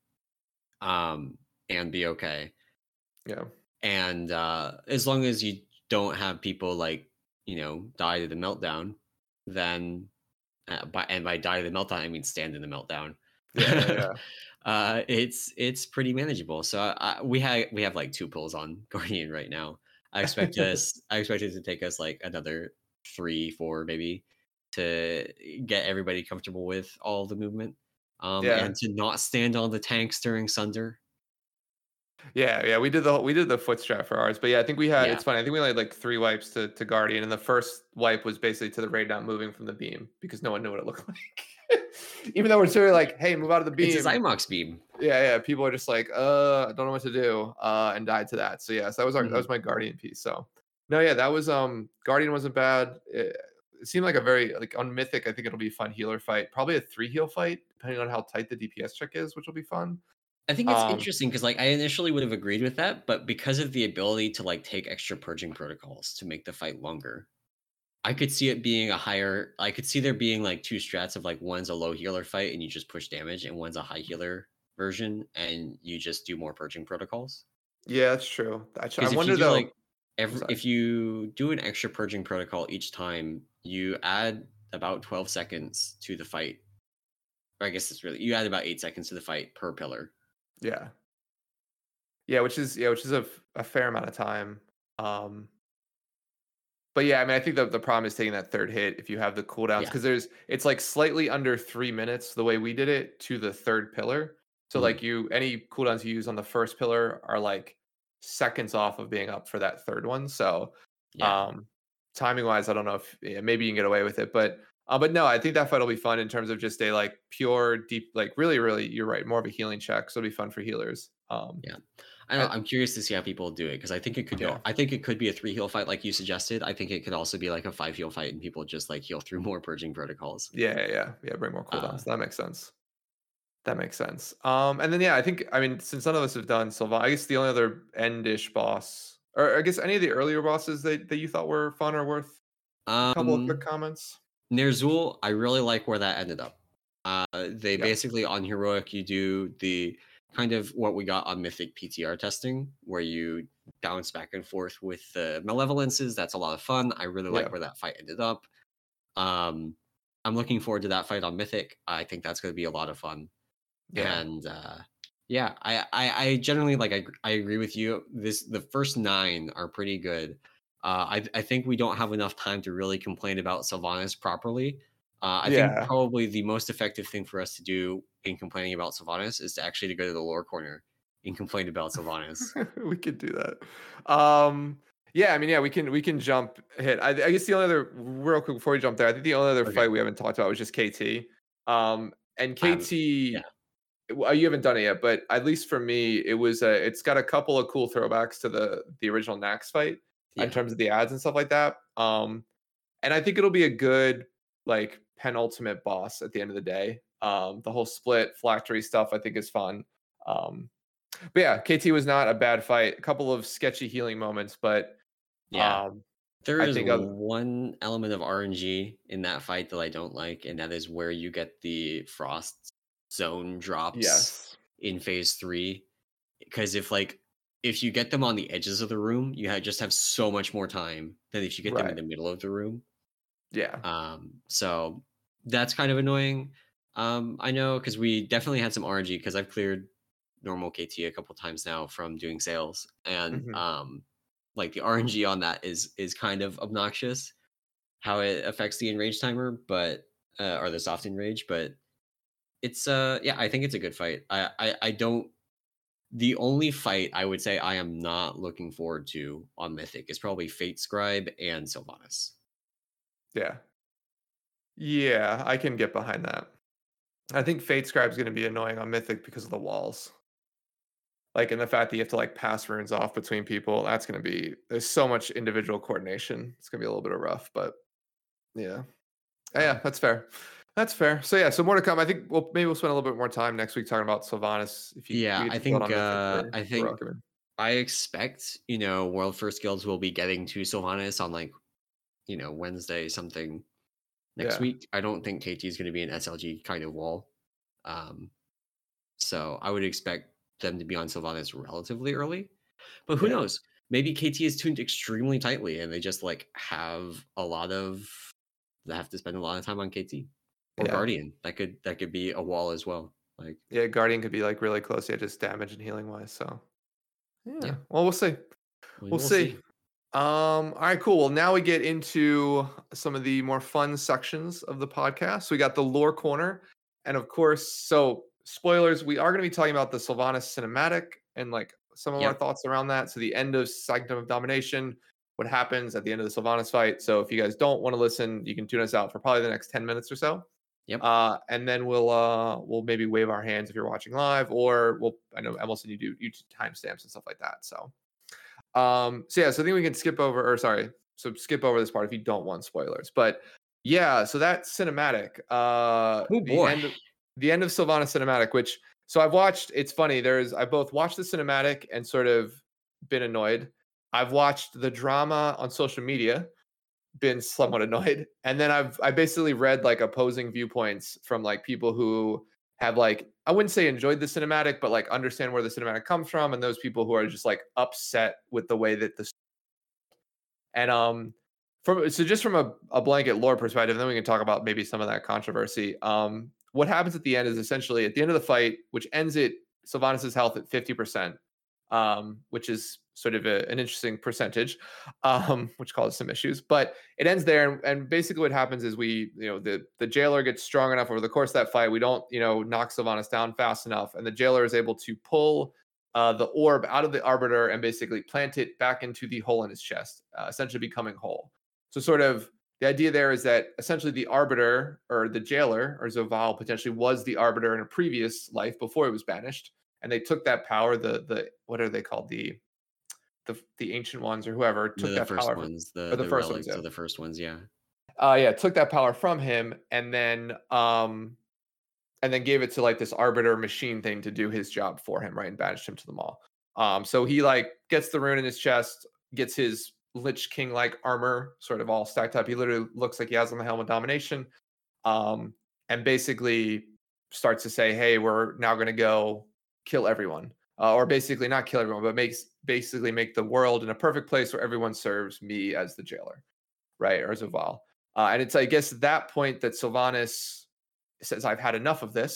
um and be okay. Yeah. And uh, as long as you don't have people like you know die to the meltdown, then uh, by and by die to the meltdown, I mean stand in the meltdown. Yeah. Yeah. Yeah. uh, it's it's pretty manageable. So I, we have we have like two pulls on Guardian right now. I expect us. I expect it to take us like another three, four, maybe to get everybody comfortable with all the movement, um, Yeah. and to not stand on the tanks during Sunder. Yeah, yeah, we did the whole we did the foot strap for ours, but yeah, I think we had Yeah, it's funny. I think we only had like three wipes to to Guardian, and the first wipe was basically to the raid not moving from the beam because no one knew what it looked like. Even though we're sort of like, "Hey, move out of the it's a beam." Zymox beam. Yeah, yeah. People are just like, "Uh, I don't know what to do," uh, and died to that. So yeah, so that was our that Mhm. was my Guardian piece. So no, yeah, that was um Guardian wasn't bad. It, it seemed like a very like on Mythic. I think it'll be a fun healer fight. Probably a three heal fight, depending on how tight the D P S check is, which will be fun. I think it's Um, interesting because, like, I initially would have agreed with that, but because of the ability to like take extra purging protocols to make the fight longer, I could see it being a higher. I could see there being like two strats of like one's a low healer fight and you just push damage, and one's a high healer version and you just do more purging protocols. yeah, that's true. I, I Because if you wonder do though. like I'm every, sorry. if you do an extra purging protocol each time, you add about twelve seconds to the fight. Or I guess it's really you add about eight seconds to the fight per pillar. Yeah. Yeah, which is yeah, which is a, f- a fair amount of time. Um, but yeah, I mean, I think the the problem is taking that third hit if you have the cooldowns Yeah. because there's it's like slightly under three minutes the way we did it to the third pillar. So Mhm. like you any cooldowns you use on the first pillar are like seconds off of being up for that third one. So Yeah. um timing wise, I don't know if yeah, maybe you can get away with it, but uh, but no, I think that fight will be fun in terms of just a like pure deep like really really you're right more of a healing check. So it'll be fun for healers. Um, Yeah. I don't I, know, I'm curious to see how people do it because I think it could yeah. go I think it could be a three heal fight like you suggested. I think it could also be like a five heal fight and people just like heal through more purging protocols. Yeah, yeah, yeah, yeah, bring more Uh cooldowns. That makes sense. That makes sense. Um, and then yeah, I think I mean since none of us have done Sylvan, I guess the only other endish boss, or I guess any of the earlier bosses that, that you thought were fun or worth a couple of quick um comments. Nerzul, I really like where that ended up. Uh they Yeah, basically on heroic you do the kind of what we got on mythic P T R testing where you bounce back and forth with the malevolences. That's a lot of fun. I really yeah, like where that fight ended up. Um I'm looking forward to that fight on mythic. I think that's going to be a lot of fun. yeah, And uh Yeah, I, I, I generally like. I, I agree with you. This the first nine are pretty good. Uh, I, I think we don't have enough time to really complain about Sylvanas properly. Uh, I think Yeah, probably the most effective thing for us to do in complaining about Sylvanas is to actually to go to the lore corner and complain about Sylvanas. we could do that. Um, yeah, I mean, yeah, we can we can jump ahead. I, I guess the only other real quick before we jump there, I think the only other Okay. fight we haven't talked about was just K T. Um, and Um. Yeah. K T, well, you haven't done it yet, but at least for me, it was a, it's got a couple of cool throwbacks to the the original Nax fight in Yeah. terms of the ads and stuff like that. Um, and I think it'll be a good like penultimate boss at the end of the day. Um, the whole split phylactery stuff I think is fun. Um, but yeah, K T was not a bad fight. A couple of sketchy healing moments, but Yeah. um, There I is think other, one element of R N G in that fight that I don't like, and that is where you get the frost zone drops yes, in phase three. Because if like if you get them on the edges of the room, you ha- just have so much more time than if you get them in right, the middle of the room. yeah, Um, so that's kind of annoying. Um, I know because we definitely had some R N G because I've cleared normal K T a couple times now from doing sales, and hmm um, like the R N G on that is is kind of obnoxious how it affects the enrage timer, but uh, or the soft enrage, but it's uh yeah, I think it's a good fight. I I, I don't. The only fight I would say I am not looking forward to on Mythic is probably Fate Scribe and Sylvanas. yeah, yeah. I can get behind that. I think Fate Scribe is going to be annoying on Mythic because of the walls. Like, and the fact that you have to like pass runes off between people, that's going to be, there's so much individual coordination. It's going to be a little bit of rough, but yeah. Uh, Yeah, Um, that's fair. That's fair. So yeah, so more to come. I think we'll maybe we'll spend a little bit more time next week talking about Sylvanas if you yeah, we get I to build think on Mythic uh for I for think Rockman. I expect, you know, World First Guilds will be getting to Sylvanas on like, you know, Wednesday something next Yeah. week. I don't think K T is going to be an S L G kind of wall. Um, so I would expect them to be on Sylvanas relatively early. But who Yeah. knows? Maybe K T is tuned extremely tightly and they just like have a lot of they have to spend a lot of time on K T or Yeah. Guardian. That could that could be a wall as well. Like, Yeah, Guardian could be like really close, yeah, just damage and healing wise. So yeah, yeah. Well, we'll see. we We'll will see. see. Um, all right, cool. Well, now we get into some of the more fun sections of the podcast. So we got the lore corner. And of course, so spoilers, we are going to be talking about the Sylvanas cinematic and like some of our Yep. thoughts around that. So the end of Sanctum of Domination, what happens at the end of the Sylvanas fight. So if you guys don't want to listen, you can tune us out for probably the next ten minutes or so. Yep. Uh, and then we'll uh we'll maybe wave our hands if you're watching live, or we'll I know Emerson, you do YouTube timestamps and stuff like that. So um, so yeah, so I think we can skip over, or sorry, so skip over this part if you don't want spoilers. But yeah, so that cinematic, uh, Oh the boy. end, of, the end of Sylvana cinematic, which so I've watched. It's funny. There's I both watched the cinematic and sort of been annoyed. I've watched the drama on social media, been somewhat annoyed, and then I've I basically read like opposing viewpoints from like people who have like I wouldn't say enjoyed the cinematic, but like understand where the cinematic comes from, and those people who are just like upset with the way that the and um from so just from a, a blanket lore perspective, then we can talk about maybe some of that controversy. Um, what happens at the end is essentially at the end of the fight, which ends it Sylvanas' health at fifty percent, um, which is sort of a, an interesting percentage, um, which causes some issues. But it ends there, and, and basically what happens is we, you know, the the jailer gets strong enough over the course of that fight. We don't, you know, knock Sylvanas down fast enough, and the jailer is able to pull uh, the orb out of the arbiter and basically plant it back into the hole in his chest, uh, essentially becoming whole. So, sort of the idea there is that essentially the arbiter or the jailer or Zoval potentially was the arbiter in a previous life before he was banished, and they took that power. The the what are they called? The the the ancient ones or whoever The, took the that first power from, ones, the or the the first ones, relics yeah. of the first ones, yeah. Uh, yeah, took that power from him and then um and then gave it to like this arbiter machine thing to do his job for him, right? And banished him to the mall. Um, so he like gets the rune in his chest, gets his Lich King like armor sort of all stacked up. He literally looks like he has on the Helm of Domination. Um, and basically starts to say, hey, we're now going to go kill everyone. Uh, or basically not kill everyone, but makes basically make the world in a perfect place where everyone serves me as the jailer, right? Or Zoval. Uh, and it's, I guess, at that point that Sylvanas says, I've had enough of this.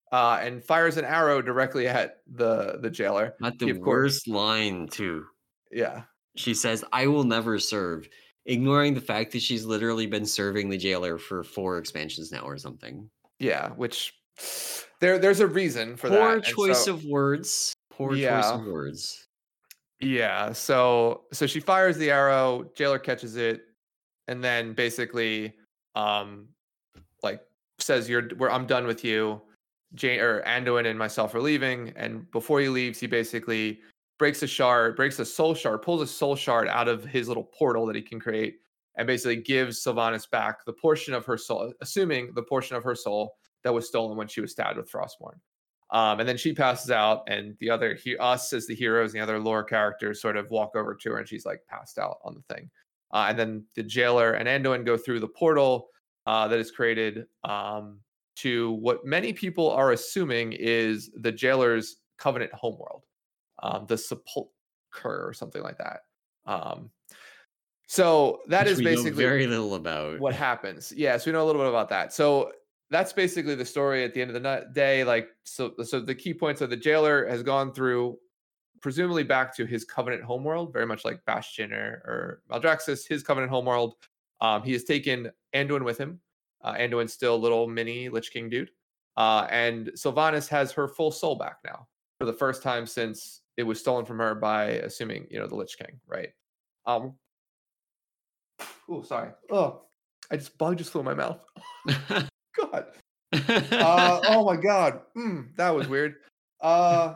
uh, and fires an arrow directly at the the jailer. Not the He, of course, worst line too. yeah, She says, "I will never serve," ignoring the fact that she's literally been serving the jailer for four expansions now or something. yeah, which there there's a reason for Poor that, and choice so of words. Poor choice of yeah, words. yeah. So so she fires the arrow, jailer catches it, and then basically, um, like says, "You're, where I'm done with you." Jane or Anduin and myself are leaving, and before he leaves, he basically breaks a shard, breaks a soul shard, pulls a soul shard out of his little portal that he can create, and basically gives Sylvanas back the portion of her soul, assuming the portion of her soul that was stolen when she was stabbed with Frostmourne. Um, and then she passes out, and the other, he, us as the heroes, and the other lore characters sort of walk over to her, and she's like passed out on the thing. Uh, and then the jailer and Anduin go through the portal uh, that is created um, to what many people are assuming is the jailer's Covenant homeworld, um, the Sepulchre or something like that. Um, so that Which is we know basically very little about. what happens. Yes, we know a little bit about that. So that's basically the story at the end of the day. Like, so, so the key points are the jailer has gone through, presumably back to his Covenant homeworld, very much like Bastion or, or Maldraxxus, his Covenant homeworld. Um, he has taken Anduin with him. Uh, Anduin's still a little mini Lich King dude. Uh, and Sylvanas has her full soul back now for the first time since it was stolen from her by, assuming, you know, the Lich King, right? Um, oh, sorry. Oh, I just, bug just flew in my mouth. God. Uh, oh my God. Mm, that was weird. Uh,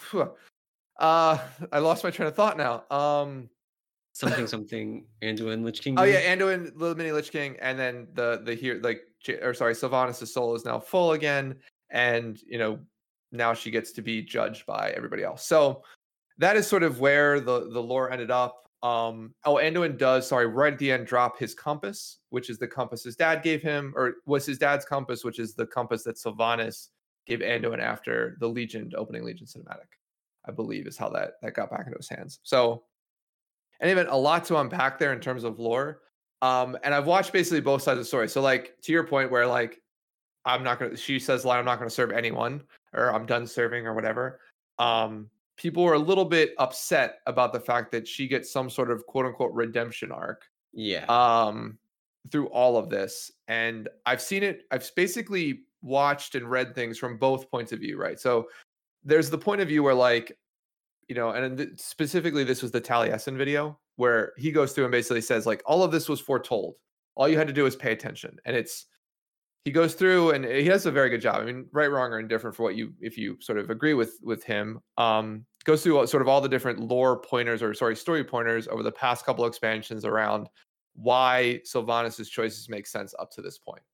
uh, I lost my train of thought now. Um, something something Anduin Lich King. Oh yeah, Anduin, little mini Lich King, and then the the here like or sorry, Sylvanas' soul is now full again, and you know now she gets to be judged by everybody else. So that is sort of where the the lore ended up. Um, oh, Anduin does, sorry, right at the end, drop his compass, which is the compass his dad gave him, or was his dad's compass, which is the compass that Sylvanas gave Anduin after the Legion opening Legion cinematic, I believe, is how that that got back into his hands. So, and even a lot to unpack there in terms of lore. Um, and I've watched basically both sides of the story. So, like to your point, where like I'm not gonna, she says, "Line, I'm not gonna serve anyone," or "I'm done serving," or whatever. Um, people were a little bit upset about the fact that she gets some sort of quote unquote redemption arc Yeah. um, through all of this. And I've seen it, I've basically watched and read things from both points of view, right? So there's the point of view where, like, you know, and th- specifically, this was the Taliesin video where he goes through and basically says, like, all of this was foretold. All you had to do is pay attention. And it's, he goes through and he does a very good job. I mean, right, wrong, or indifferent for what you, if you sort of agree with with him, um, goes through sort of all the different lore pointers or sorry, story pointers over the past couple of expansions around why Sylvanas' choices make sense up to this point.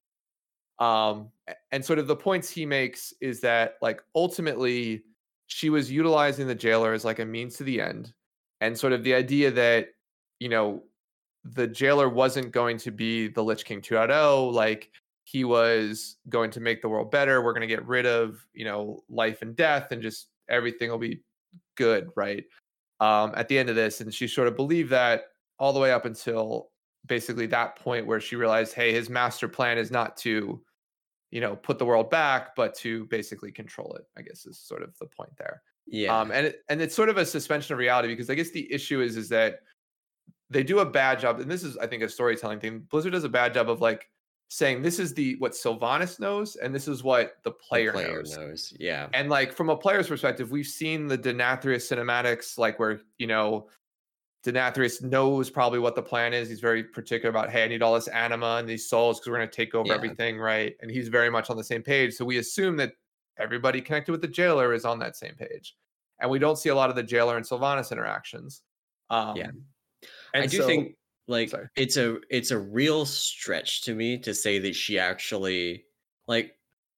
Um, and sort of the points he makes is that like ultimately she was utilizing the jailer as like a means to the end, and sort of the idea that you know the jailer wasn't going to be the Lich King 2.0, like he was going to make the world better. We're going to get rid of, you know, life and death and just everything will be good, right? Um, at the end of this. And she sort of believed that all the way up until basically that point where she realized, hey, his master plan is not to, you know, put the world back, but to basically control it, I guess is sort of the point there. Yeah. Um, and it, and it's sort of a suspension of reality because I guess the issue is is that they do a bad job, and this is, I think, a storytelling thing. Blizzard does a bad job of like saying this is the what Sylvanas knows, and this is what the The player player knows. knows. Yeah. And like from a player's perspective, we've seen the Denathrius cinematics, like where you know Denathrius knows probably what the plan is. He's very particular about, hey, I need all this anima and these souls because we're going to take over Yeah. everything, right? And he's very much on the same page. So we assume that everybody connected with the jailer is on that same page, and we don't see a lot of the jailer and Sylvanas interactions. Um, Yeah. I and do so, think like sorry. it's a it's a real stretch to me to say that she actually like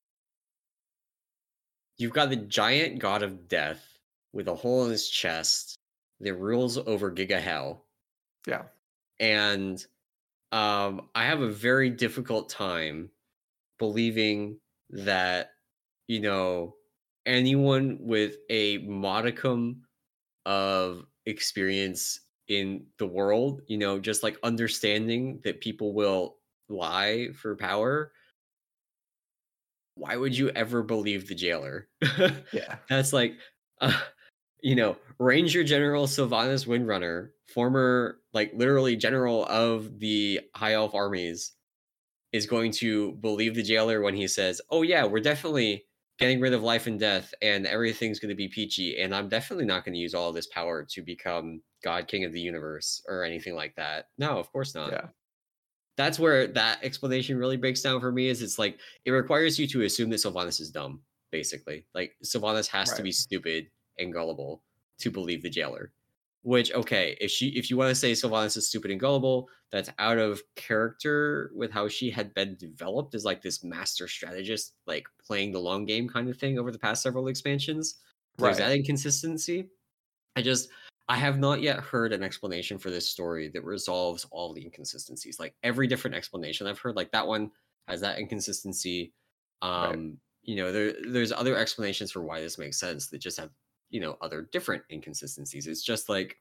you've got the giant god of death with a hole in his chest that rules over Giga Hell. Yeah. And um I have a very difficult time believing that, you know, anyone with a modicum of experience in the world, you know, just like understanding that people will lie for power why would you ever believe the jailer? Yeah. That's like, uh, you know, Ranger General Sylvanas Windrunner, former, like, literally general of the High Elf armies, is going to believe the jailer when he says, "Oh yeah, we're definitely getting rid of life and death, and everything's going to be peachy, and I'm definitely not going to use all this power to become God King of the universe or anything like that." No, of course not. Yeah. That's where that explanation really breaks down for me. Is it's like it requires you to assume that Sylvanas is dumb, basically. Like Sylvanas has to Right. be stupid and gullible to believe the jailer. Which, okay, if she if you want to say Sylvanas is stupid and gullible, that's out of character with how she had been developed as like this master strategist, like playing the long game kind of thing over the past several expansions. There's Right. that inconsistency. I just I have not yet heard an explanation for this story that resolves all the inconsistencies. Like every different explanation I've heard, like that one has that inconsistency. Right. Um, you know, there there's other explanations for why this makes sense that just have, you know, other different inconsistencies. It's just like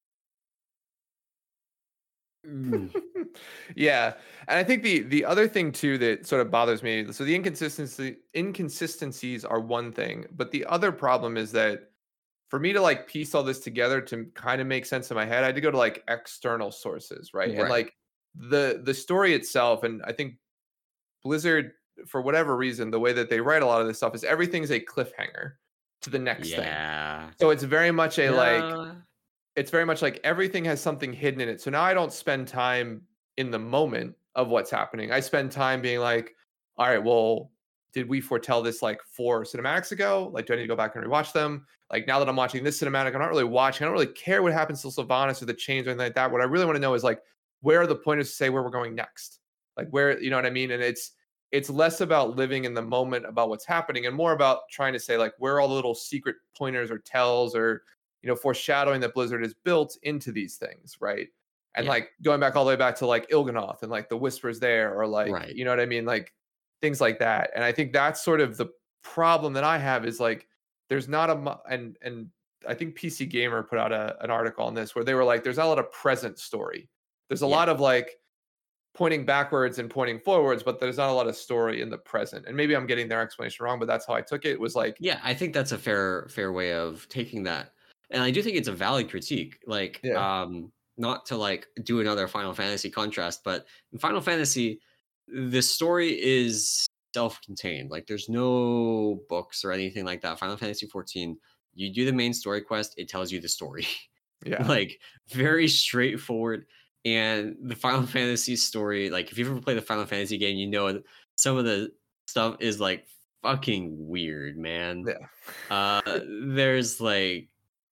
mm, Yeah, and I think the the other thing too that sort of bothers me, so the inconsistency inconsistencies are one thing, but the other problem is that for me to like piece all this together to kind of make sense in my head, I had to go to like external sources, right? And right. like the the story itself, and I think Blizzard, for whatever reason, the way that they write a lot of this stuff is everything's a cliffhanger to the next thing. Yeah. So it's very much a like Yeah. it's very much like everything has something hidden in it. So now I don't spend time in the moment of what's happening. I spend time being like, all right, well, did we foretell this like four cinematics ago? Like, do I need to go back and rewatch them? Like, now that I'm watching this cinematic, I'm not really watching. I don't really care what happens to Sylvanas or the chains or anything like that. What I really want to know is like, where are the pointers to say where we're going next? Like, where, you know what I mean? And it's, it's less about living in the moment about what's happening and more about trying to say like where are all the little secret pointers or tells or you know, foreshadowing that Blizzard has built into these things, right? And Yeah. like going back all the way back to like Il'gynoth and like the whispers there, or like, Right. you know what I mean? Like things like that. And I think that's sort of the problem that I have is like, there's not a, mu- and, and I think P C Gamer put out a, an article on this where they were like, there's not a lot of present story. There's a Yeah. lot of like pointing backwards and pointing forwards, but there's not a lot of story in the present. And maybe I'm getting their explanation wrong, but that's how I took it. It was like, Yeah, I think that's a fair fair way of taking that. And I do think it's a valid critique. Like, yeah, um, not to like do another Final Fantasy contrast, but in Final Fantasy, the story is self-contained. Like there's no books or anything like that. Final Fantasy fourteen, you do the main story quest, it tells you the story. yeah, Like very straightforward. And the Final Fantasy story, like if you've ever played the Final Fantasy game, you know some of the stuff is like fucking weird, man. yeah, Uh there's like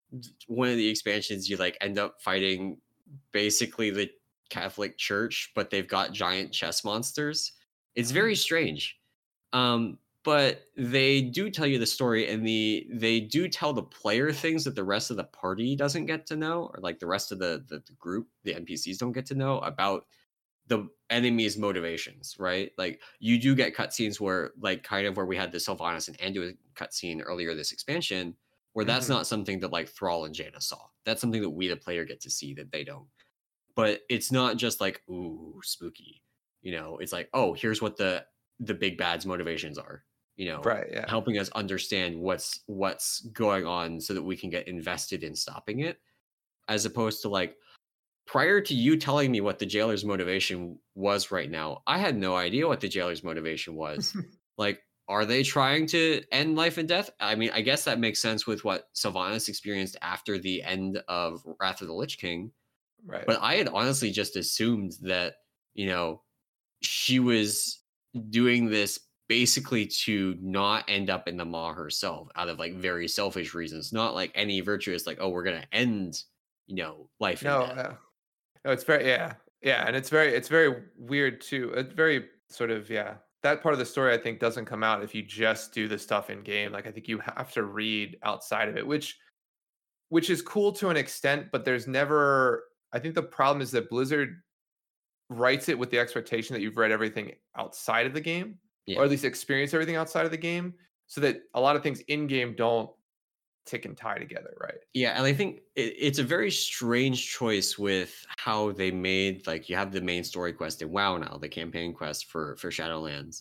one of the expansions you like end up fighting basically the Catholic Church, but they've got giant chess monsters. It's very strange. Um, but they do tell you the story, and the they do tell the player things that the rest of the party doesn't get to know, or like the rest of the the, the group, the N P Cs don't get to know about the enemy's motivations, right? Like you do get cutscenes where, like, kind of where we had the Sylvanas and Anduin cutscene earlier this expansion, where that's hmm not something that like Thrall and Jaina saw. That's something that we, the player, get to see that they don't. But it's not just like ooh spooky, you know. It's like oh here's what the the big bad's motivations are, you know, right, yeah. helping us understand what's what's going on so that we can get invested in stopping it, as opposed to like prior to you telling me what the jailer's motivation was right now, I had no idea what the jailer's motivation was. Like, are they trying to end life and death? I mean, I guess that makes sense with what Sylvanas experienced after the end of Wrath of the Lich King. Right. But I had honestly just assumed that, you know, she was doing this basically to not end up in the maw herself out of like very selfish reasons, not like any virtuous, like, oh, we're going to end, you know, life and No, death. yeah. No, it's very yeah. Yeah, and it's very it's very weird too. It's very sort of yeah. That part of the story I think doesn't come out if you just do the stuff in game. Like I think you have to read outside of it, which which is cool to an extent, but there's never I think the problem is that Blizzard writes it with the expectation that you've read everything outside of the game, or Yeah. at least experience everything outside of the game, so that a lot of things in game don't tick and tie together, right? Yeah, and I think it, it's a very strange choice with how they made like you have the main story quest in WoW now, the campaign quest for for Shadowlands,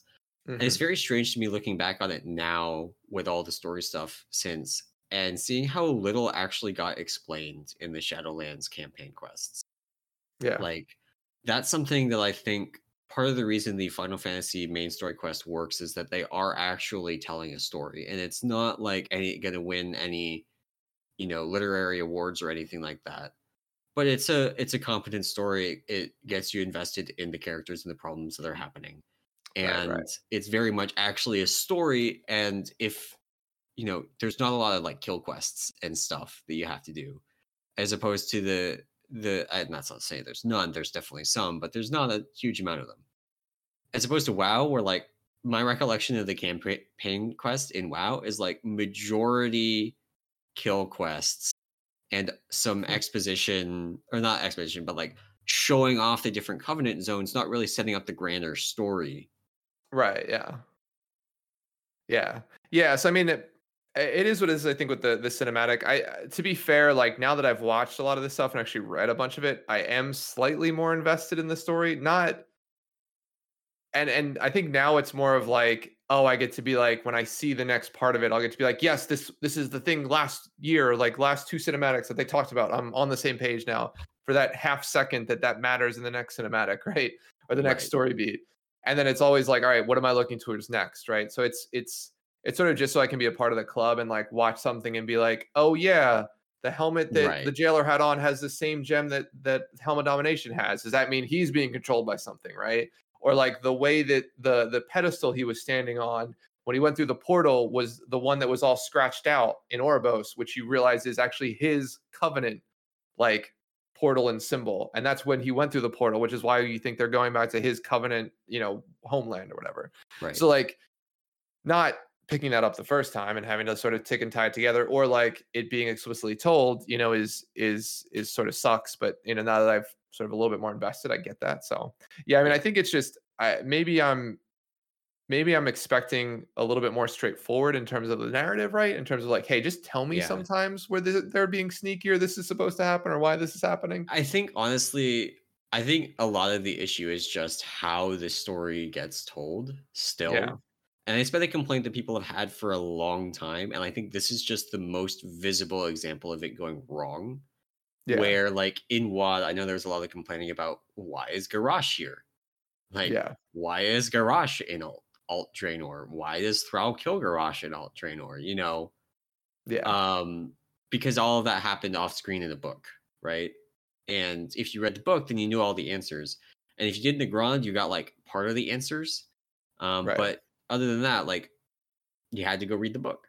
And it's hmm very strange to me looking back on it now with all the story stuff since and seeing how little actually got explained in the Shadowlands campaign quests. Yeah. Like, that's something that I think part of the reason the Final Fantasy main story quest works is that they are actually telling a story, and it's not like any gonna win any, you know, literary awards or anything like that. But it's a it's a competent story. It gets you invested in the characters and the problems that are happening. Right. Right. And it's very much actually a story. And if you know, there's not a lot of like kill quests and stuff that you have to do, as opposed to the the and that's not to say there's none, there's definitely some, but there's not a huge amount of them. As opposed to WoW, where like my recollection of the campaign quest in WoW is like majority kill quests and some Hmm. exposition, or not exposition, but like showing off the different covenant zones, not really setting up the grander story. Right. Yeah. Yeah. Yeah. So I mean, it, it is what it is. I think with the the cinematic. I uh, to be fair, like now that I've watched a lot of this stuff and actually read a bunch of it, I am slightly more invested in the story. Not and and I think now it's more of like, oh, I get to be like when I see the next part of it, I'll get to be like, yes, this this is the thing last year, like last two cinematics that they talked about. I'm on the same page now for that half second that that matters in the next cinematic, right? Or the next Right. story beat. And then it's always like, all right, what am I looking towards next, right? So it's it's it's sort of just so I can be a part of the club and like watch something and be like, oh yeah, the helmet that the Right. jailer had on has the same gem that that helmet domination has. Does that mean he's being controlled by something, right? Or like the way that the the pedestal he was standing on when he went through the portal was the one that was all scratched out in Oribos, which you realize is actually his covenant like portal and symbol. And that's when he went through the portal, which is why you think they're going back to his covenant, you know, homeland or whatever. Right. So like not picking that up the first time and having to sort of tick and tie it together, or like it being explicitly told, you know, is is is sort of sucks. But you know, now that I've sort of a little bit more invested, I get that. So yeah, I mean, I Yeah. think it's just I, maybe I'm maybe I'm expecting a little bit more straightforward in terms of the narrative, right? In terms of like, hey, just tell me Yeah. sometimes where this, they're being sneaky or this is supposed to happen or why this is happening. I think honestly, I think a lot of the issue is just how the story gets told Yeah, still. And it's been a complaint that people have had for a long time. And I think this is just the most visible example of it going wrong. yeah, Where, like, in WoD, I know there's a lot of complaining about why is Garrosh here? Like, yeah, why is Garrosh in Alt, Alt Draenor? Why does Thrall kill Garrosh in Alt Draenor? You know, yeah, um, because all of that happened off screen in the book, right? And if you read the book, then you knew all the answers. And if you did Nagrand, you got like part of the answers. Um, right. but other than that, like you had to go read the book.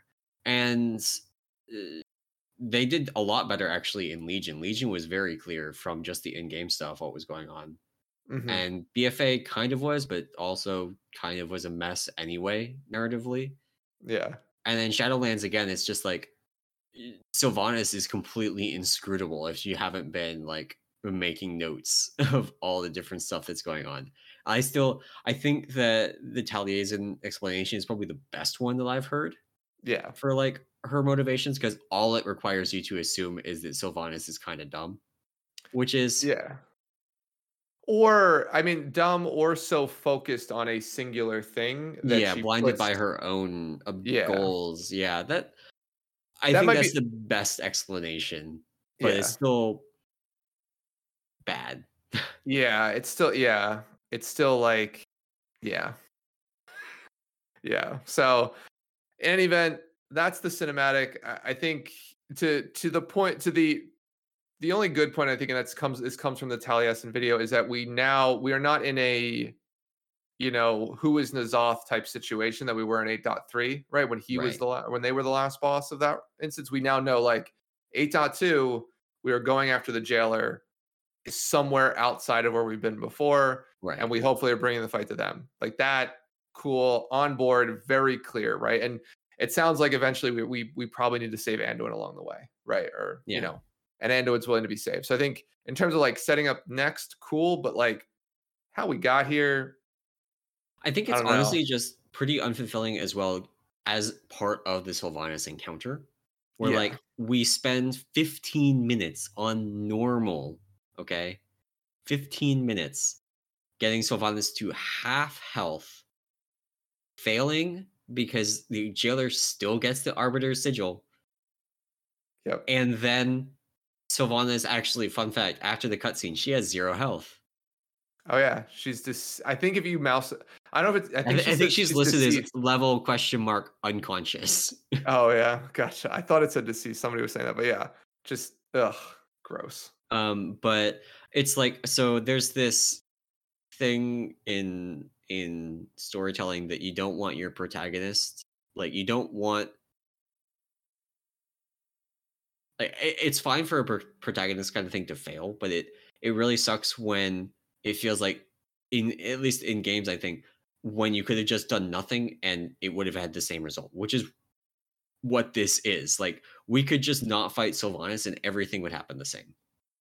And uh, they did a lot better actually in Legion. Legion was very clear from just the in-game stuff what was going on. hmm And B F A kind of was, but also kind of was a mess anyway, narratively. Yeah, And then Shadowlands again, it's just like y- Sylvanas is completely inscrutable if you haven't been like making notes of all the different stuff that's going on. I still I think that the Taliesin explanation is probably the best one that I've heard yeah, for like her motivations because all it requires you to assume is that Sylvanas is kind of dumb, which is yeah. Or, I mean, dumb or so focused on a singular thing that yeah, she blinded puts by her own uh, yeah. goals. Yeah, that I That think might that's be the best explanation, but it's yeah. still bad. Yeah, it's still yeah. It's still like yeah. Yeah. So, in any event, that's the cinematic. I I think to to the point to the the only good point I think and that's comes this comes from the Taliesin video is that we now we are not in a you know, who is Nazoth type situation that we were in eight point three, right? When he was Right. the la- when they were the last boss of that instance, we now know like eight point two, we are going after the jailer is somewhere outside of where we've been before, and Right. we hopefully are bringing the fight to them. Like that, cool, on board, very clear, right? And it sounds like eventually we we, we probably need to save Anduin along the way, right? Or you Yeah. know, and Anduin's willing to be saved. So I think in terms of like setting up next, cool, but like how we got here, I think I it's don't know. honestly just pretty unfulfilling as well as part of the Sylvanas encounter, where Yeah. like we spend fifteen minutes on normal, okay? fifteen minutes getting Sylvanas to half health failing because the jailer still gets the Arbiter's Sigil. Yep. And then Sylvanas actually, fun fact, after the cutscene, she has zero health. Oh yeah, she's just. I think if you mouse, I don't know if it's. I I, think, th- she I think says she's listed as deceased. level question mark unconscious. Oh yeah, gotcha. I thought it said deceased. Somebody was saying that, but yeah, just ugh, gross. um, but it's like, so there's this thing in in storytelling that you don't want your protagonist, like you don't want, like it- it's fine for a pro- protagonist kind of thing to fail, but it it really sucks when it feels like, in at least in games, I think, when you could have just done nothing and it would have had the same result, which is what this is. Like, we could just not fight Sylvanas and everything would happen the same.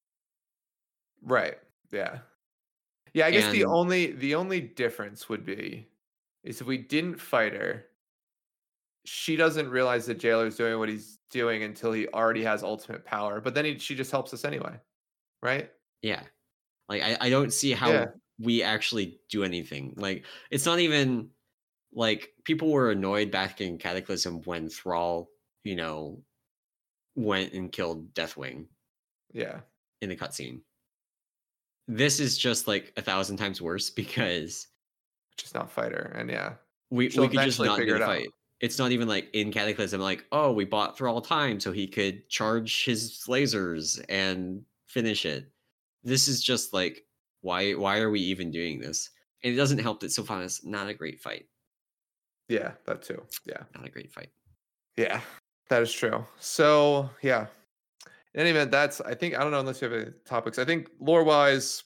Right. Yeah. Yeah. I guess the And only the only difference would be is if we didn't fight her, she doesn't realize the jailer's doing what he's doing until he already has ultimate power. But then he, she just helps us anyway, right? yeah, like I, I don't see Yeah. how we actually do anything. Like, it's not even like people were annoyed back in Cataclysm when Thrall, you know, went and killed Deathwing Yeah. in the cutscene. This is just like a thousand times worse because Just not fight her, and yeah, we she'll we could just eventually not do figure the it out. fight. It's not even like in Cataclysm, like, oh, we bought Thrall time so he could charge his lasers and finish it. This is just like, why why are we even doing this? And it doesn't help that Sylvanas not a great fight. Yeah, that too. Yeah. Not a great fight. Yeah, that is true. So yeah. In any event, that's I think I don't know unless you have any topics. I think lore wise,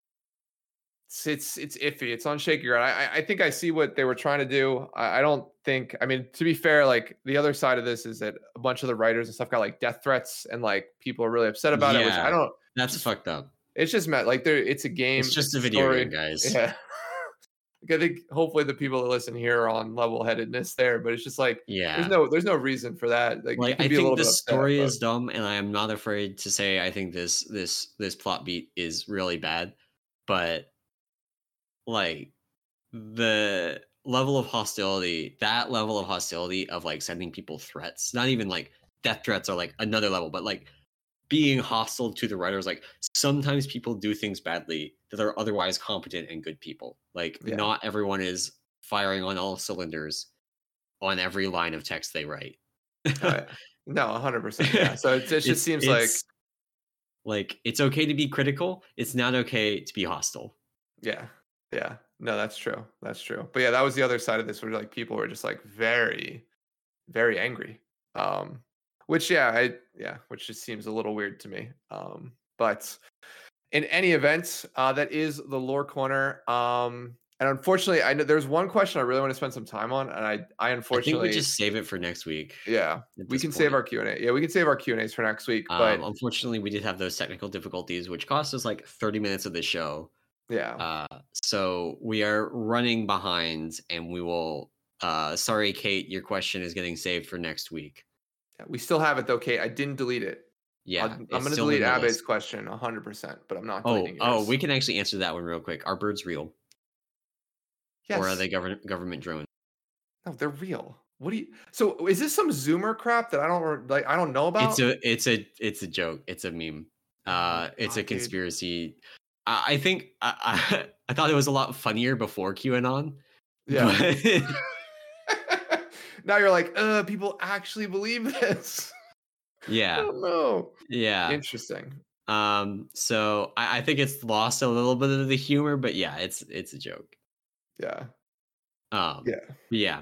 it's it's it's iffy. It's on shaky ground. I I I think I see what they were trying to do. I, I don't think. I mean, to be fair, like the other side of this is that a bunch of the writers and stuff got like death threats, and like people are really upset about it. Which I Yeah, don't. that's Just fucked up. it's just met like there. It's a game. It's just It's a a video game, story. guys. Yeah. Like, I think hopefully the people that listen here are on level headedness there, but it's just like there's Yeah. no there's no reason for that. Like you Like, can I be a little think bit this upset, story but is dumb, and I am not afraid to say I think this this this plot beat is really bad. But like, the level of hostility, that level of hostility of like sending people threats, not even like death threats are like another level, but like being hostile to the writers, like sometimes people do things badly that are otherwise competent and good people. Like, yeah. not everyone is firing on all cylinders on every line of text they write. Oh, yeah. No, one hundred percent. Yeah. So it, it just it's seems like, it's like it's okay to be critical. It's not okay to be hostile. yeah. Yeah. No, that's true. That's true. But yeah, that was the other side of this where like people were just like very, very angry. Um, which yeah, I yeah, which just seems a little weird to me. Um, but in any event, uh, that is the lore corner. Um, and unfortunately, I know there's one question I really want to spend some time on, and I I I think we unfortunately just save it for next week. yeah, At we this can save point. our Q and A. Yeah, we can save our Q and A's for next week. Um, But unfortunately, we did have those technical difficulties, which cost us like thirty minutes of the show. yeah, Uh, so we are running behind, and we will. Uh, sorry, Kate, your question is getting saved for next week. yeah, we still have it though, Kate. I didn't delete it. Yeah, I'll, I'm it's going to still delete in the Abe's list. question one hundred percent, but I'm not Oh, deleting oh, yours. we can actually answer that one real quick. Are birds real, Yes. or are they government government drones? No, they're real. What do you? So is this some Zoomer crap that I don't like? I don't know about? It's a, it's a, it's a joke. It's a meme. Oh my Uh, it's a God, dude. conspiracy. I, I think I, I, I thought it was a lot funnier before QAnon. Yeah. But Now you're like, uh, people actually believe this. yeah, Oh no. yeah. Interesting. Um, so I, I think it's lost a little bit of the humor, but yeah, it's it's a joke. Yeah. Um, Yeah. yeah.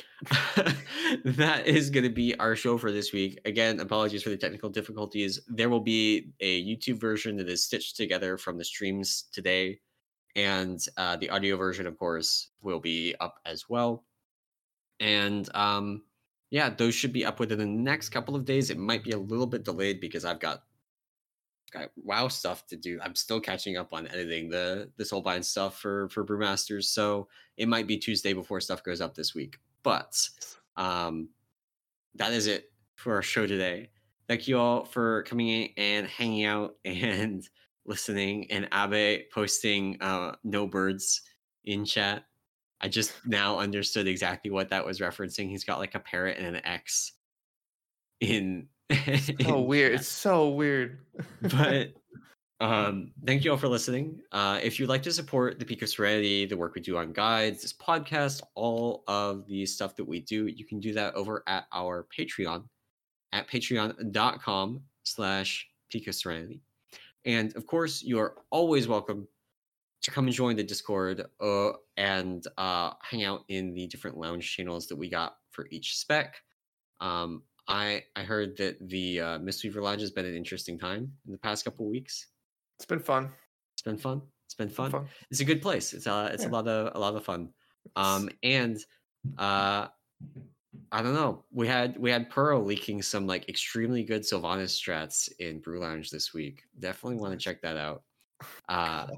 That is going to be our show for this week. Again, apologies for the technical difficulties. There will be a YouTube version that is stitched together from the streams today, and uh, the audio version, of course, will be up as well. And um, yeah, those should be up within the next couple of days. It might be a little bit delayed because I've got got WoW stuff to do. I'm still catching up on editing the the Soulbind stuff for for Brewmasters, so it might be Tuesday before stuff goes up this week. But um, that is it for our show today. Thank you all for coming in and hanging out and listening. And Abe posting uh, no birds in chat. I just now understood exactly what that was referencing. He's got like a parrot and an X in So in weird. chat. It's so weird. But um, thank you all for listening. Uh, if you'd like to support the Peak of Serenity, the work we do on guides, this podcast, all of the stuff that we do, you can do that over at our Patreon at patreon.com slash Peak of Serenity. And of course, you are always welcome to come and join the Discord uh, and uh, hang out in the different lounge channels that we got for each spec. Um, I I heard that the uh, Mistweaver Lodge has been an interesting time in the past couple of weeks. It's been fun. It's been fun. It's been fun. fun. It's a good place. It's uh it's Yeah. a lot of a lot of fun. Um, and uh, I don't know. We had we had Pearl leaking some like extremely good Sylvanas strats in Brew Lounge this week. Definitely want to check that out. Uh,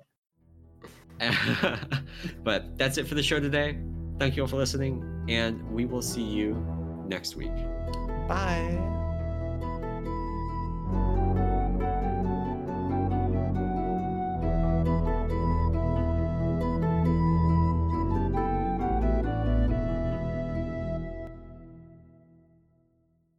but that's it for the show today. Thank you all for listening, and we will see you next week. Bye.